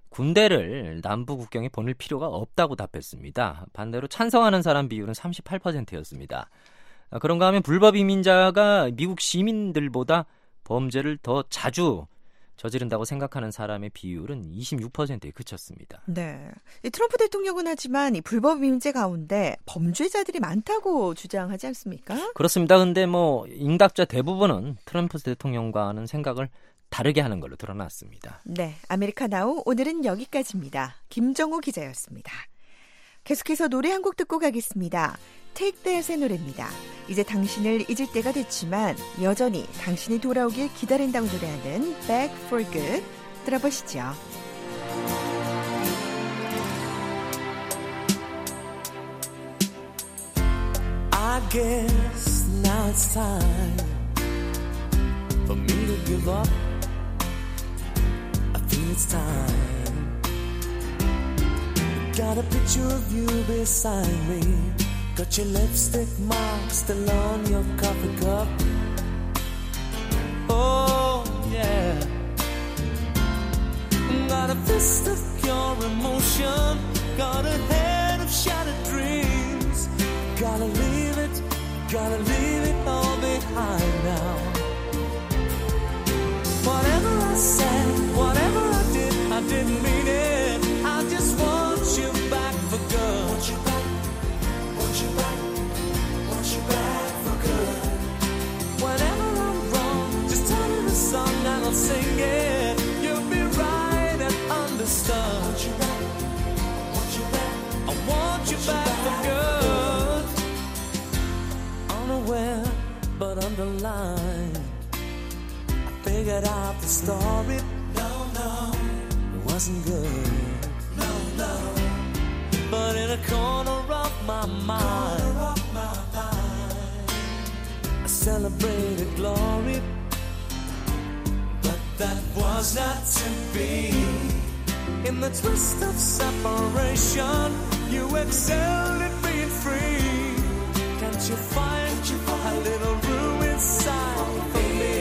군대를 남부 국경에 보낼 필요가 없다고 답했습니다. 반대로 찬성하는 사람 비율은 삼십팔 퍼센트였습니다. 그런가 하면 불법 이민자가 미국 시민들보다 범죄를 더 자주 저지른다고 생각하는 사람의 비율은 이십육 퍼센트에 그쳤습니다. 네, 이 트럼프 대통령은 하지만 이 불법 이민자 가운데 범죄자들이 많다고 주장하지 않습니까? 그렇습니다. 근데 뭐 응답자 대부분은 트럼프 대통령과는 생각을 다르게 하는 걸로 드러났습니다. 네, 아메리카 나우 오늘은 여기까지입니다. 김정우 기자였습니다. 계속해서 노래 한 곡 듣고 가겠습니다. Take That의 노래입니다. 이제 당신을 잊을 때가 됐지만 여전히 당신이 돌아오길 기다린다고 노래하는 Back for Good 들어보시죠. I guess now it's time for me to give up. I feel it's time. Got a picture of you beside me. Got your lipstick mark still on your coffee cup. Oh yeah. Got a fist of pure emotion. Got a head of shattered dreams. Gotta leave it, gotta leave it all behind now. Whatever I said, whatever I did, I didn't mean it. I just want you back for good. Want you back, want you back, want you back for good. Whenever I'm wrong, just tell me the song and I'll sing it. You'll be right and understood. Want you back, want you back, I want you back for good. Unaware, but underlined, I figured out the story. No, no, it wasn't good. No, no, but in a corner of my mind, corner of my mind, I celebrated glory. But that was not to be. In the twist of separation, you excelled at being free. Can't you find a little room inside for me?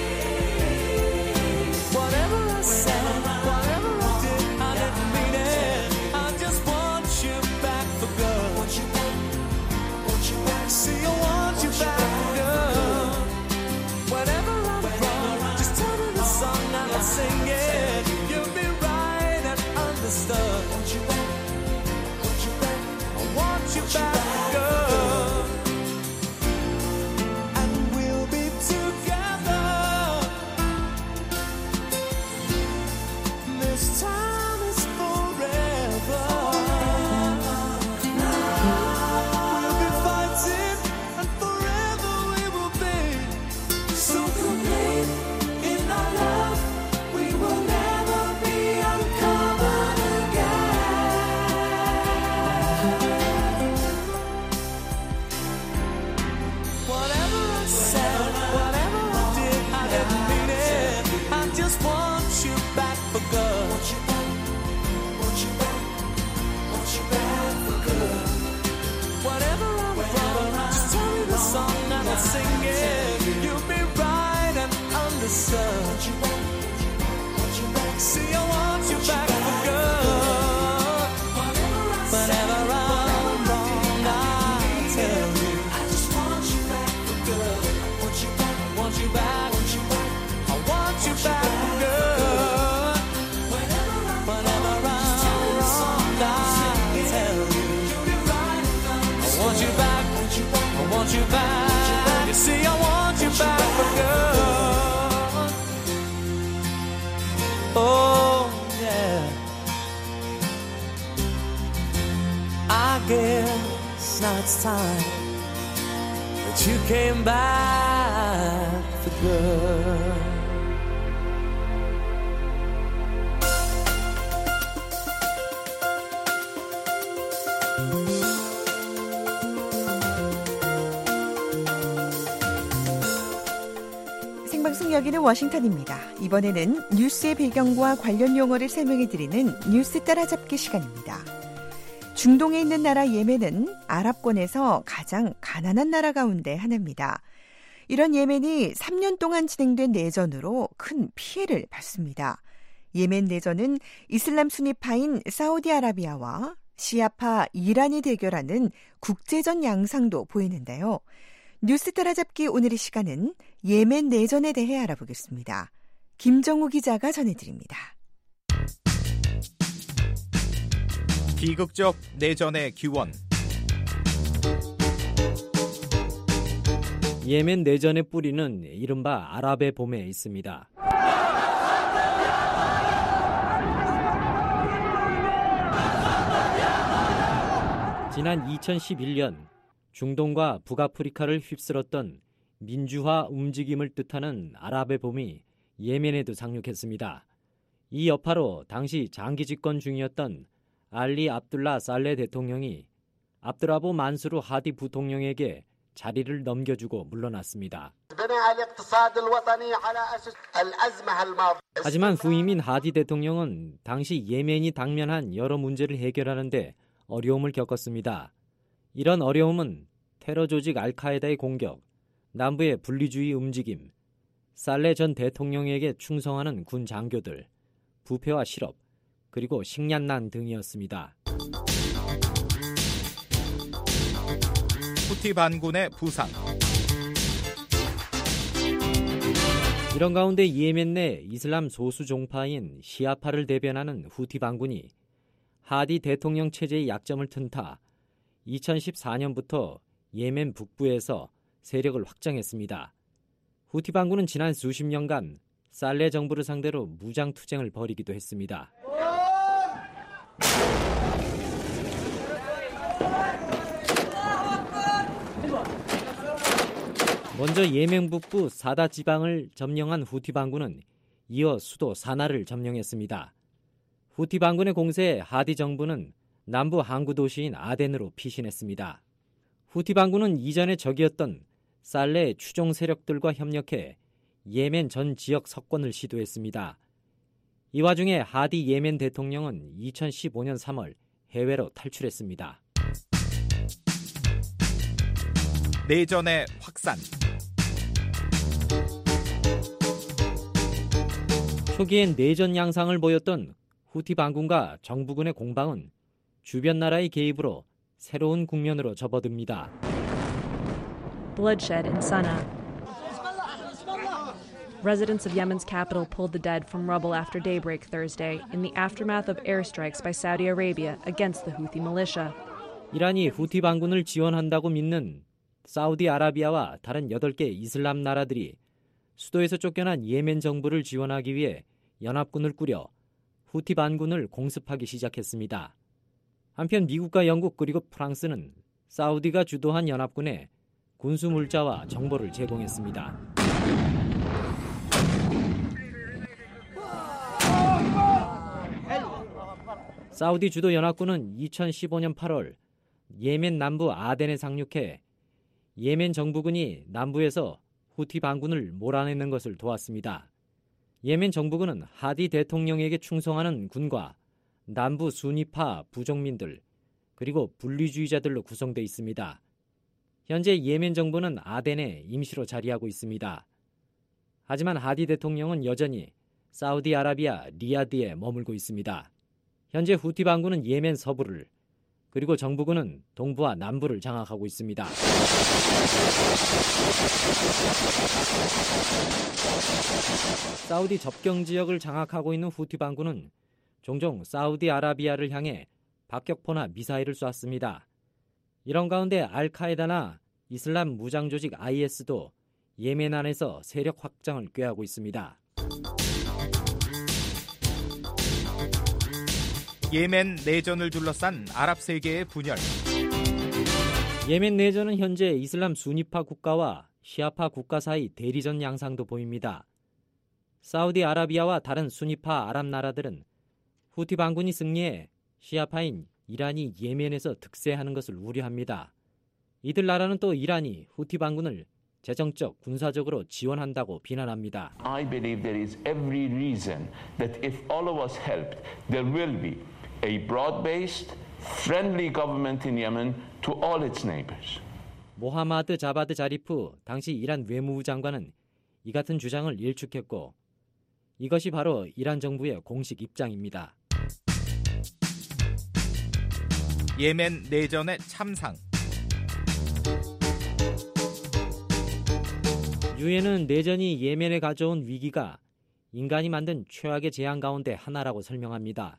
Whatever I said, whatever I did, I didn't mean it. I just want you back for good. Want you back, want you back. See, I want you back for good. Whenever I'm wrong, just tell me the song and I'll sing it. You'll be right and understood. Want you back, want you back. I want you back for good. See, I want you back for good. Whenever I'm wrong, I'll tell you. I just want you back for good. Want you back, want you back, want you back. I want you back for good. Whenever I'm wrong, I'll tell you. I want you back, I want you back. You see, I want you back for good. Oh, yeah. I guess now it's time that you came back for good. 생방송 여기는 워싱턴입니다. 이번에는 뉴스의 배경과 관련 용어를 설명해드리는 뉴스 따라잡기 시간입니다. 중동에 있는 나라 예멘은 아랍권에서 가장 가난한 나라 가운데 하나입니다. 이런 예멘이 삼 년 동안 진행된 내전으로 큰 피해를 받습니다. 예멘 내전은 이슬람 수니파인 사우디아라비아와 시아파 이란이 대결하는 국제전 양상도 보이는데요. 뉴스 따라잡기 오늘의 시간은 예멘 내전에 대해 알아보겠습니다. 김정우 기자가 전해드립니다. 비극적 내전의 기원. 예멘 내전의 뿌리는 이른바 아랍의 봄에 있습니다. 지난 이천십일 년 중동과 북아프리카를 휩쓸었던 민주화 움직임을 뜻하는 아랍의 봄이 예멘에도 상륙했습니다. 이 여파로 당시 장기 집권 중이었던 알리 압둘라 살레 대통령이 압드라보 만수르 하디 부통령에게 자리를 넘겨주고 물러났습니다. 하지만 후임인 하디 대통령은 당시 예멘이 당면한 여러 문제를 해결하는데 어려움을 겪었습니다. 이런 어려움은 테러 조직 알카에다의 공격, 남부의 분리주의 움직임, 살레 전 대통령에게 충성하는 군 장교들, 부패와 실업, 그리고 식량난 등이었습니다. 후티 반군의 부상. 이런 가운데 예멘 내 이슬람 소수 종파인 시아파를 대변하는 후티 반군이 하디 대통령 체제의 약점을 튼타 이천십사 년부터 예멘 북부에서 세력을 확장했습니다. 후티 반군은 지난 수십 년간 살레 정부를 상대로 무장 투쟁을 벌이기도 했습니다. 먼저 예멘 북부 사다 지방을 점령한 후티 반군은 이어 수도 사나를 점령했습니다. 후티 반군의 공세에 하디 정부는 남부 항구 도시인 아덴으로 피신했습니다. 후티 반군은 이전의 적이었던 살레 추종 세력들과 협력해 예멘 전 지역 석권을 시도했습니다. 이 와중에 하디 예멘 대통령은 이천십오 년 삼월 해외로 탈출했습니다. 내전의 확산. 초기엔 내전 양상을 보였던 후티 반군과 정부군의 공방은 주변 나라의 개입으로 새로운 국면으로 접어듭니다. Bloodshed in Sana'a. Residents of Yemen's capital pulled the dead from rubble after daybreak Thursday in the aftermath of airstrikes by Saudi Arabia against the Houthi militia. 이란이 후티 반군을 지원한다고 믿는 사우디아라비아와 다른 여덟 개 이슬람 나라들이 수도에서 쫓겨난 예멘 정부를 지원하기 위해 연합군을 꾸려 후티 반군을 공습하기 시작했습니다. 한편 미국과 영국 그리고 프랑스는 사우디가 주도한 연합군에 군수 물자와 정보를 제공했습니다. 사우디 주도 연합군은 이천십오 년 팔월 예멘 남부 아덴에 상륙해 예멘 정부군이 남부에서 후티 반군을 몰아내는 것을 도왔습니다. 예멘 정부군은 하디 대통령에게 충성하는 군과 남부 수니파 부족민들 그리고 분리주의자들로 구성되어 있습니다. 현재 예멘 정부는 아덴에 임시로 자리하고 있습니다. 하지만 하디 대통령은 여전히 사우디아라비아 리야드에 머물고 있습니다. 현재 후티 반군은 예멘 서부를 그리고 정부군은 동부와 남부를 장악하고 있습니다. 사우디 접경 지역을 장악하고 있는 후티 반군은 종종 사우디아라비아를 향해 박격포나 미사일을 쐈습니다. 이런 가운데 알카에다나 이슬람 무장 조직 아이에스도 예멘 안에서 세력 확장을 꾀하고 있습니다. 예멘 내전을 둘러싼 아랍 세계의 분열. 예멘 내전은 현재 이슬람 수니파 국가와 시아파 국가 사이 대리전 양상도 보입니다. 사우디아라비아와 다른 수니파 아랍 나라들은 후티 반군이 승리해 시아파인 이란이 예멘에서 득세하는 것을 우려합니다. 이들 나라는 또 이란이 후티 반군을 재정적, 군사적으로 지원한다고 비난합니다. I believe there is every reason that if all of us helped, there will be a broad-based, friendly government in Yemen to all its neighbors. 모하마드 자바드 자리프 당시 이란 외무부 장관은 이 같은 주장을 일축했고 이것이 바로 이란 정부의 공식 입장입니다. 예멘 내전의 참상. 유엔은 내전이 예멘에 가져온 위기가 인간이 만든 최악의 재앙 가운데 하나라고 설명합니다.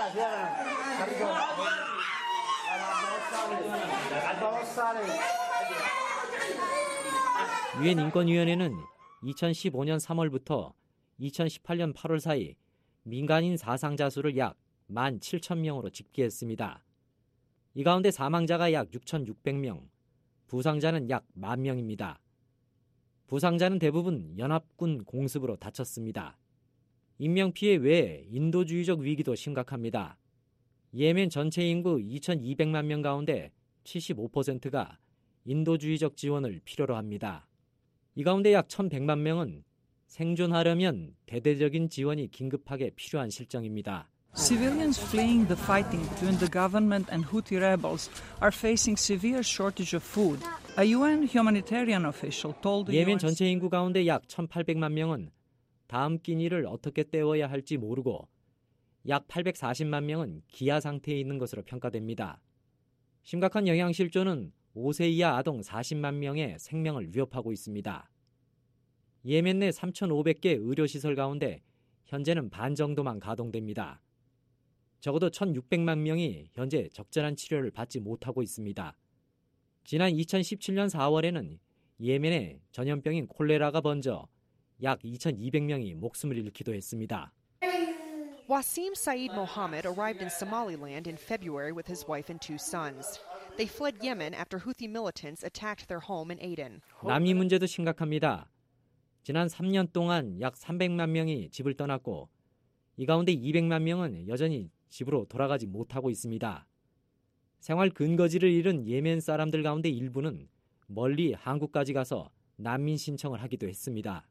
유엔 인권위원회는 이천십오 년 삼월부터 이천십팔 년 팔월 사이 민간인 사상자 수를 약 만 칠천 명으로 집계했습니다. 이 가운데 사망자가 약 육천육백 명, 부상자는 약 만 명입니다. 부상자는 대부분 연합군 공습으로 다쳤습니다. 인명피해 외에 인도주의적 위기도 심각합니다. 예멘 전체 인구 이천이백만 명 가운데 칠십오 퍼센트가 인도주의적 지원을 필요로 합니다. 이 가운데 약 천백만 명은 생존하려면 대대적인 지원이 긴급하게 필요한 실정입니다. Civilians fleeing the fighting between the government and Houthi rebels are facing severe shortage of food. A 유엔 humanitarian official told the 예멘 전체 인구 가운데 약 천팔백만 명은 다음 끼니를 어떻게 때워야 할지 모르고 약 팔백사십만 명은 기아 상태에 있는 것으로 평가됩니다. 심각한 영양실조는 오 세 이하 아동 사십만 명의 생명을 위협하고 있습니다. 예멘 내 삼천오백 개 의료시설 가운데 현재는 반 정도만 가동됩니다. 적어도 천육백만 명이 현재 적절한 치료를 받지 못하고 있습니다. 지난 이천십칠 년 사월에는 예멘에 전염병인 콜레라가 번져 약 이천이백 명이 목숨을 잃기도 했습니다. Wasim Saeed Mohammed arrived in Somaliland in February with his wife and two sons. They fled Yemen after Houthi militants attacked their home in Aden. 난민 문제도 심각합니다. 지난 삼 년 동안 약 삼백만 명이 집을 떠났고 이 가운데 이백만 명은 여전히 집으로 돌아가지 못하고 있습니다. 생활 근거지를 잃은 예멘 사람들 가운데 일부는 멀리 한국까지 가서 난민 신청을 하기도 했습니다.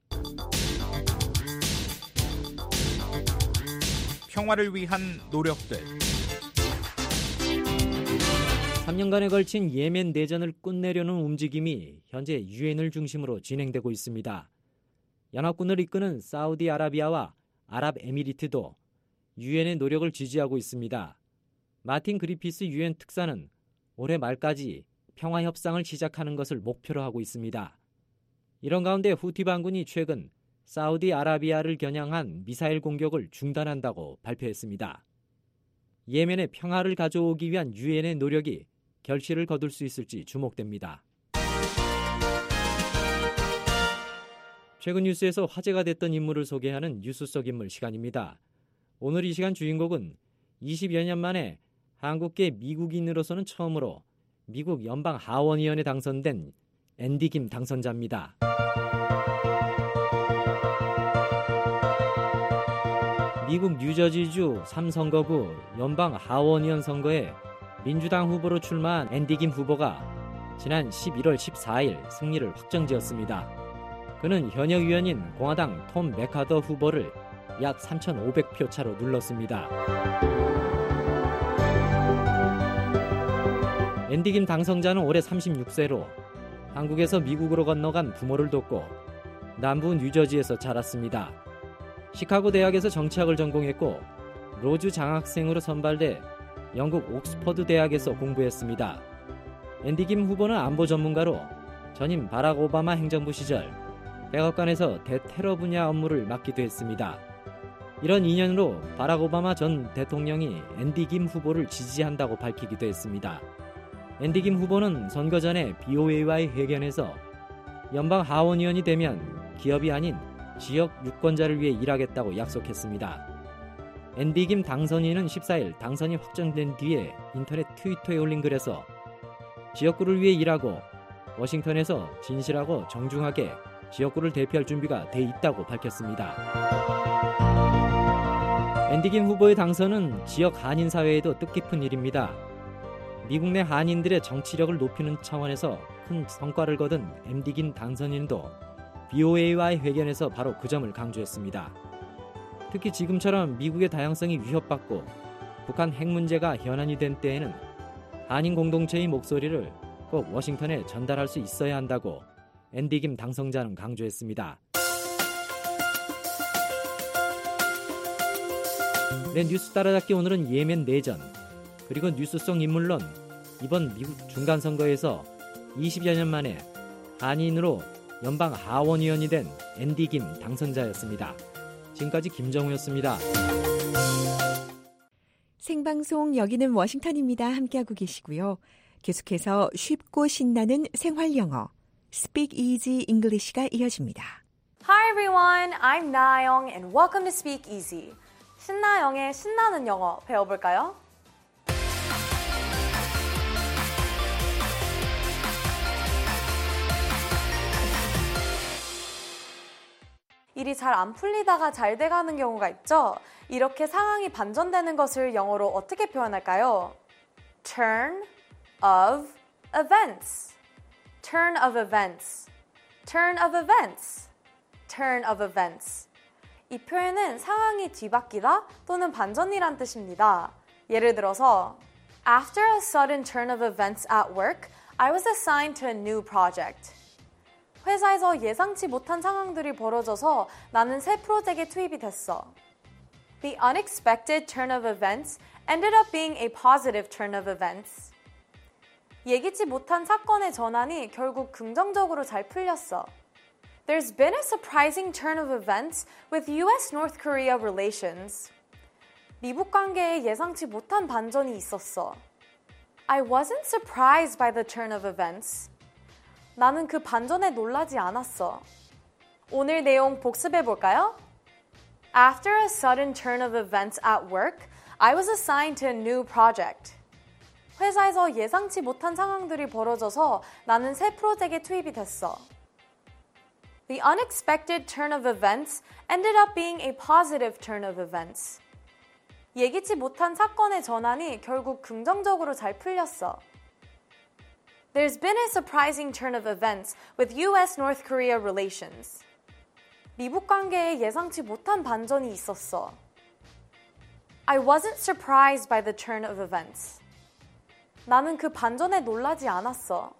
평화를 위한 노력들. 삼 년간에 걸친 예멘 내전을 끝내려는 움직임이 현재 유엔을 중심으로 진행되고 있습니다. 연합군을 이끄는 사우디아라비아와 아랍에미리트도 유엔의 노력을 지지하고 있습니다. 마틴 그리피스 유엔 특사는 올해 말까지 평화 협상을 시작하는 것을 목표로 하고 있습니다. 이런 가운데 후티 반군이 최근 사우디아라비아를 겨냥한 미사일 공격을 중단한다고 발표했습니다. 예멘의 평화를 가져오기 위한 유엔의 노력이 결실을 거둘 수 있을지 주목됩니다. 최근 뉴스에서 화제가 됐던 인물을 소개하는 뉴스 속 인물 시간입니다. 오늘 이 시간 주인공은 이십여 년 만에 한국계 미국인으로서는 처음으로 미국 연방하원의원에 당선된 앤디 김 당선자입니다. 미국 뉴저지주 삼 선거구 연방하원의원 선거에 민주당 후보로 출마한 앤디 김 후보가 지난 십일월 십사일 승리를 확정지었습니다. 그는 현역 의원인 공화당 톰 맥카더 후보를 약 삼천오백 표 차로 눌렀습니다. 앤디 김 당선자는 올해 삼십육 세로 한국에서 미국으로 건너간 부모를 돕고 남부 뉴저지에서 자랐습니다. 시카고 대학에서 정치학을 전공했고 로즈 장학생으로 선발돼 영국 옥스퍼드 대학에서 공부했습니다. 앤디 김 후보는 안보 전문가로 전임 바락 오바마 행정부 시절 백악관에서 대테러 분야 업무를 맡기도 했습니다. 이런 인연으로 바락 오바마 전 대통령이 앤디 김 후보를 지지한다고 밝히기도 했습니다. 앤디 김 후보는 선거 전에 비오에이와의 회견에서 연방 하원의원이 되면 기업이 아닌 지역 유권자를 위해 일하겠다고 약속했습니다. 앤디 김 당선인은 십사일 당선이 확정된 뒤에 인터넷 트위터에 올린 글에서 지역구를 위해 일하고 워싱턴에서 진실하고 정중하게 지역구를 대표할 준비가 돼 있다고 밝혔습니다. 앤디 김 후보의 당선은 지역 한인 사회에도 뜻깊은 일입니다. 미국 내 한인들의 정치력을 높이는 차원에서 큰 성과를 거둔 앤디 김 당선인도 비오에이와의 회견에서 바로 그 점을 강조했습니다. 특히 지금처럼 미국의 다양성이 위협받고 북한 핵 문제가 현안이 된 때에는 한인 공동체의 목소리를 꼭 워싱턴에 전달할 수 있어야 한다고 앤디 김 당선자는 강조했습니다. 내 뉴스 따라잡기 오늘은 예멘 내전 그리고 뉴스 속 인물론 이번 미국 중간선거에서 이십여 년 만에 한인으로 연방 하원의원이 된 앤디 김 당선자였습니다. 지금까지 김정우였습니다. 생방송 여기는 워싱턴입니다. 함께하고 계시고요. 계속해서 쉽고 신나는 생활영어 Speak Easy English가 이어집니다. Hi everyone, I'm 나영 and welcome to Speak Easy. 신나영의 신나는 영어 배워볼까요? 일이 잘 안 풀리다가 잘 돼가는 경우가 있죠. 이렇게 상황이 반전되는 것을 영어로 어떻게 표현할까요? Turn of events. Turn of events. Turn of events. Turn of events. 이 표현은 상황이 뒤바뀌다 또는 반전이란 뜻입니다. 예를 들어서 After a sudden turn of events at work, I was assigned to a new project. 회사에서 예상치 못한 상황들이 벌어져서 나는 새 프로젝트에 투입이 됐어. The unexpected turn of events ended up being a positive turn of events. 예기치 못한 사건의 전환이 결국 긍정적으로 잘 풀렸어. There's been a surprising turn of events with U S-North Korea relations. 미국 관계에 예상치 못한 반전이 있었어. I wasn't surprised by the turn of events. 나는 그 반전에 놀라지 않았어. 오늘 내용 복습해 볼까요? After a sudden turn of events at work, I was assigned to a new project. 회사에서 예상치 못한 상황들이 벌어져서 나는 새 프로젝트에 투입이 됐어. The unexpected turn of events ended up being a positive turn of events. 예기치 못한 사건의 전환이 결국 긍정적으로 잘 풀렸어. There's been a surprising turn of events with U S-North Korea relations. 미국 관계에 예상치 못한 반전이 있었어. I wasn't surprised by the turn of events. 나는 그 반전에 놀라지 않았어.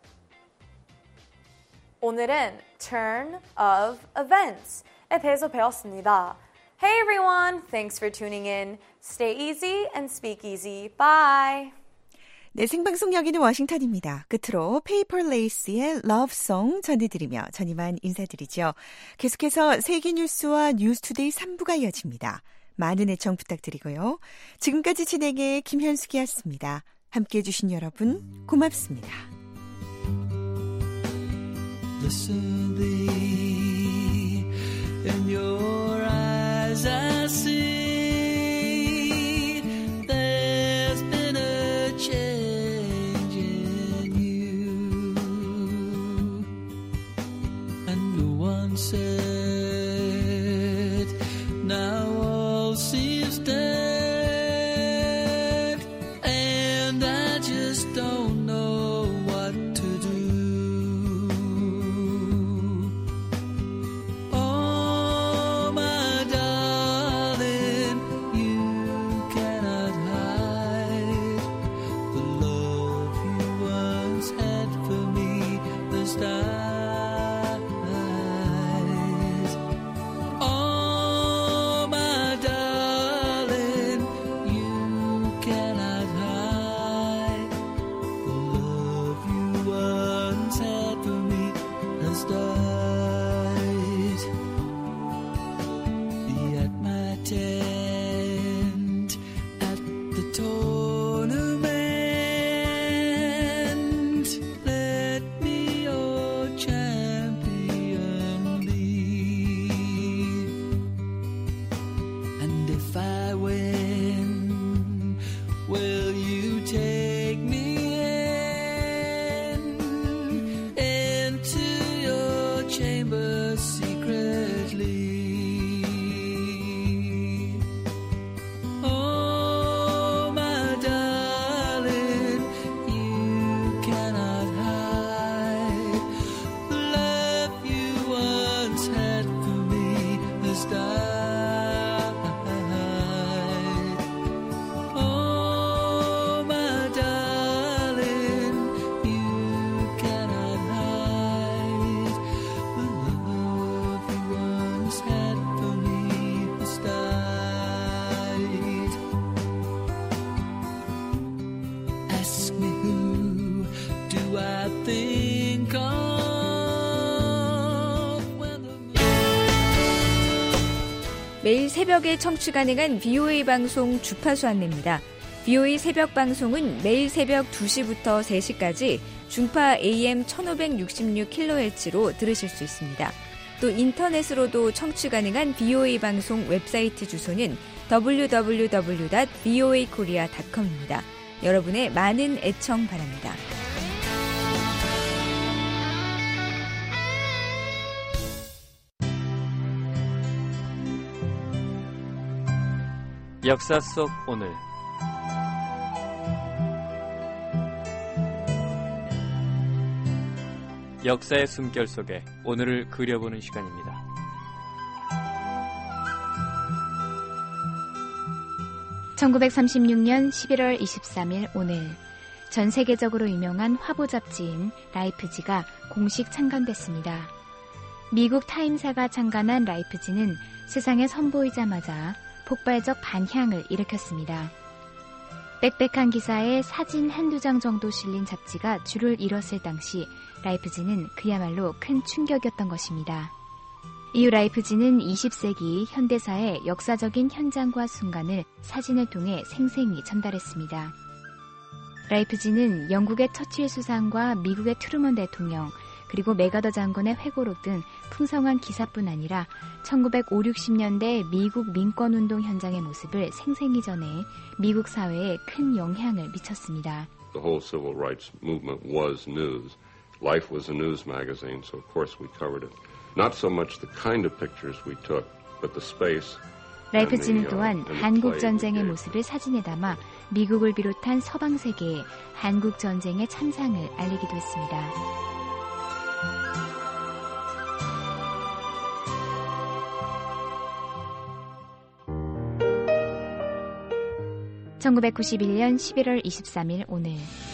오늘은 turn of events에 대해서 배웠습니다. Hey everyone, thanks for tuning in. Stay easy and speak easy. Bye. 네, 생방송 여기는 워싱턴입니다. 끝으로 페이퍼 레이스의 Love Song 전해드리며 전 이만 인사드리죠. 계속해서 세계 뉴스와 뉴스투데이 삼 부가 이어집니다. 많은 애청 부탁드리고요. 지금까지 진행의 김현숙이었습니다. 함께해 주신 여러분 고맙습니다. Listen thee in your eyes I see there's been a change in you and no one said now all seems dead and I just don't know what to do. 매일 새벽에 청취 가능한 비오에이 방송 주파수 안내입니다. 비오에이 새벽 방송은 매일 새벽 두 시부터 세 시까지 중파 에이엠 천오백육십육 킬로헤르츠로 들으실 수 있습니다. 또 인터넷으로도 청취 가능한 비오에이 방송 웹사이트 주소는 더블유 더블유 더블유 닷 비오에이 코리아 닷 컴입니다. 여러분의 많은 애청 바랍니다. 역사 속 오늘. 역사의 숨결 속에 오늘을 그려보는 시간입니다. 천구백삼십육 년 십일월 이십삼일 오늘 전 세계적으로 유명한 화보 잡지인 라이프지가 공식 창간됐습니다. 미국 타임사가 창간한 라이프지는 세상에 선보이자마자 폭발적 반향을 일으켰습니다. 빽빽한 기사에 사진 한두 장 정도 실린 잡지가 줄을 잃었을 당시 라이프지는 그야말로 큰 충격이었던 것입니다. 이후 라이프지는 이십 세기 현대사의 역사적인 현장과 순간을 사진을 통해 생생히 전달했습니다. 라이프지는 영국의 처칠 수상과 미국의 트루먼 대통령, 그리고 메가더 장군의 회고록 등 풍성한 기사뿐 아니라 천구백오십, 육십 년대 미국 민권운동 현장의 모습을 생생히 전해 미국 사회에 큰 영향을 미쳤습니다. The whole civil rights movement was news. Life was a news magazine, so of course we covered it. Not so much the kind of pictures we took, but the space. 라이프지는 또한 한국 전쟁의 모습을 사진에 담아 미국을 비롯한 서방 세계에 한국 전쟁의 참상을 알리기도 했습니다. 천구백구십일 년 십일월 이십삼일 오늘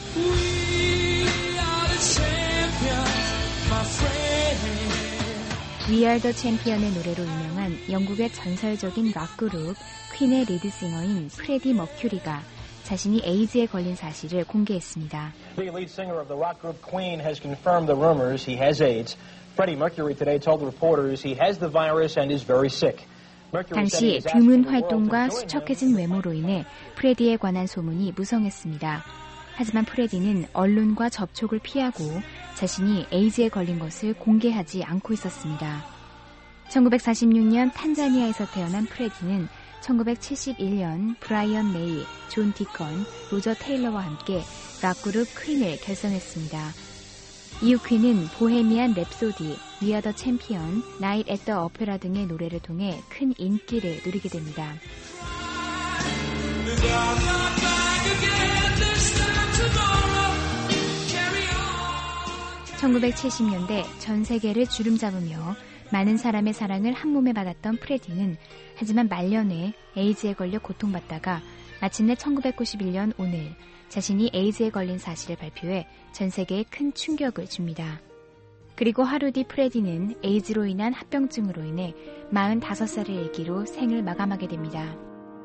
We Are the Champion의 노래로 유명한 영국의 전설적인 락 그룹 퀸의 리드싱어인 프레디 머큐리가 자신이 에이즈에 걸린 사실을 공개했습니다. The lead singer of the rock group Queen has confirmed the rumors he has AIDS. Freddie Mercury today told reporters he has the virus and is very sick. 당시 드문 활동과 수척해진 외모로 인해 프레디에 관한 소문이 무성했습니다. 하지만 프레디는 언론과 접촉을 피하고 자신이 에이즈에 걸린 것을 공개하지 않고 있었습니다. 천구백사십육 년 탄자니아에서 태어난 프레디는 천구백칠십일 년 브라이언 메이, 존 디컨, 로저 테일러와 함께 락그룹 퀸을 결성했습니다. 이후 퀸은 보헤미안 랩소디, We Are the Champion, Night at the Opera 등의 노래를 통해 큰 인기를 누리게 됩니다. 천구백칠십 년대 전 세계를 주름잡으며 많은 사람의 사랑을 한몸에 받았던 프레디는 하지만 말년에 에이즈에 걸려 고통받다가 마침내 천구백구십일 년 오늘 자신이 에이즈에 걸린 사실을 발표해 전 세계에 큰 충격을 줍니다. 그리고 하루 뒤 프레디는 에이즈로 인한 합병증으로 인해 마흔다섯 살의 일기로 생을 마감하게 됩니다.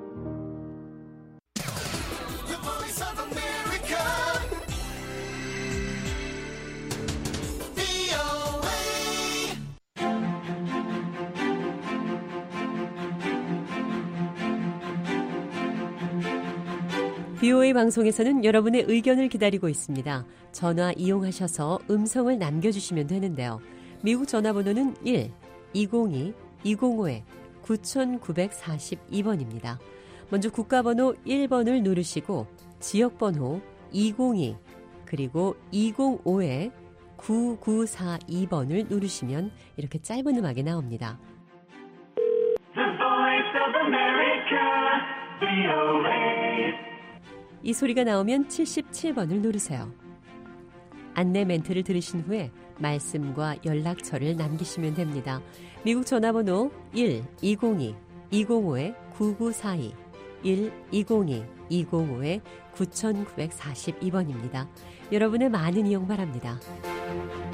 비오에이 방송에서는 여러분의 의견을 기다리고 있습니다. 전화 이용하셔서 음성을 남겨주시면 되는데요. 미국 전화번호는 일 이공이 이공오 구구사이 번입니다. 먼저 국가번호 일 번을 누르시고 지역번호 이공이 그리고 이공오 구구사이 번을 누르시면 이렇게 짧은 음악이 나옵니다. The Voice of America, 비오에이. 이 소리가 나오면 칠십칠 번을 누르세요. 안내 멘트를 들으신 후에 말씀과 연락처를 남기시면 됩니다. 미국 전화번호 일 이공이 이공오 구구사이 일 이공이 이공오 구구사이 번입니다. 여러분의 많은 이용 바랍니다.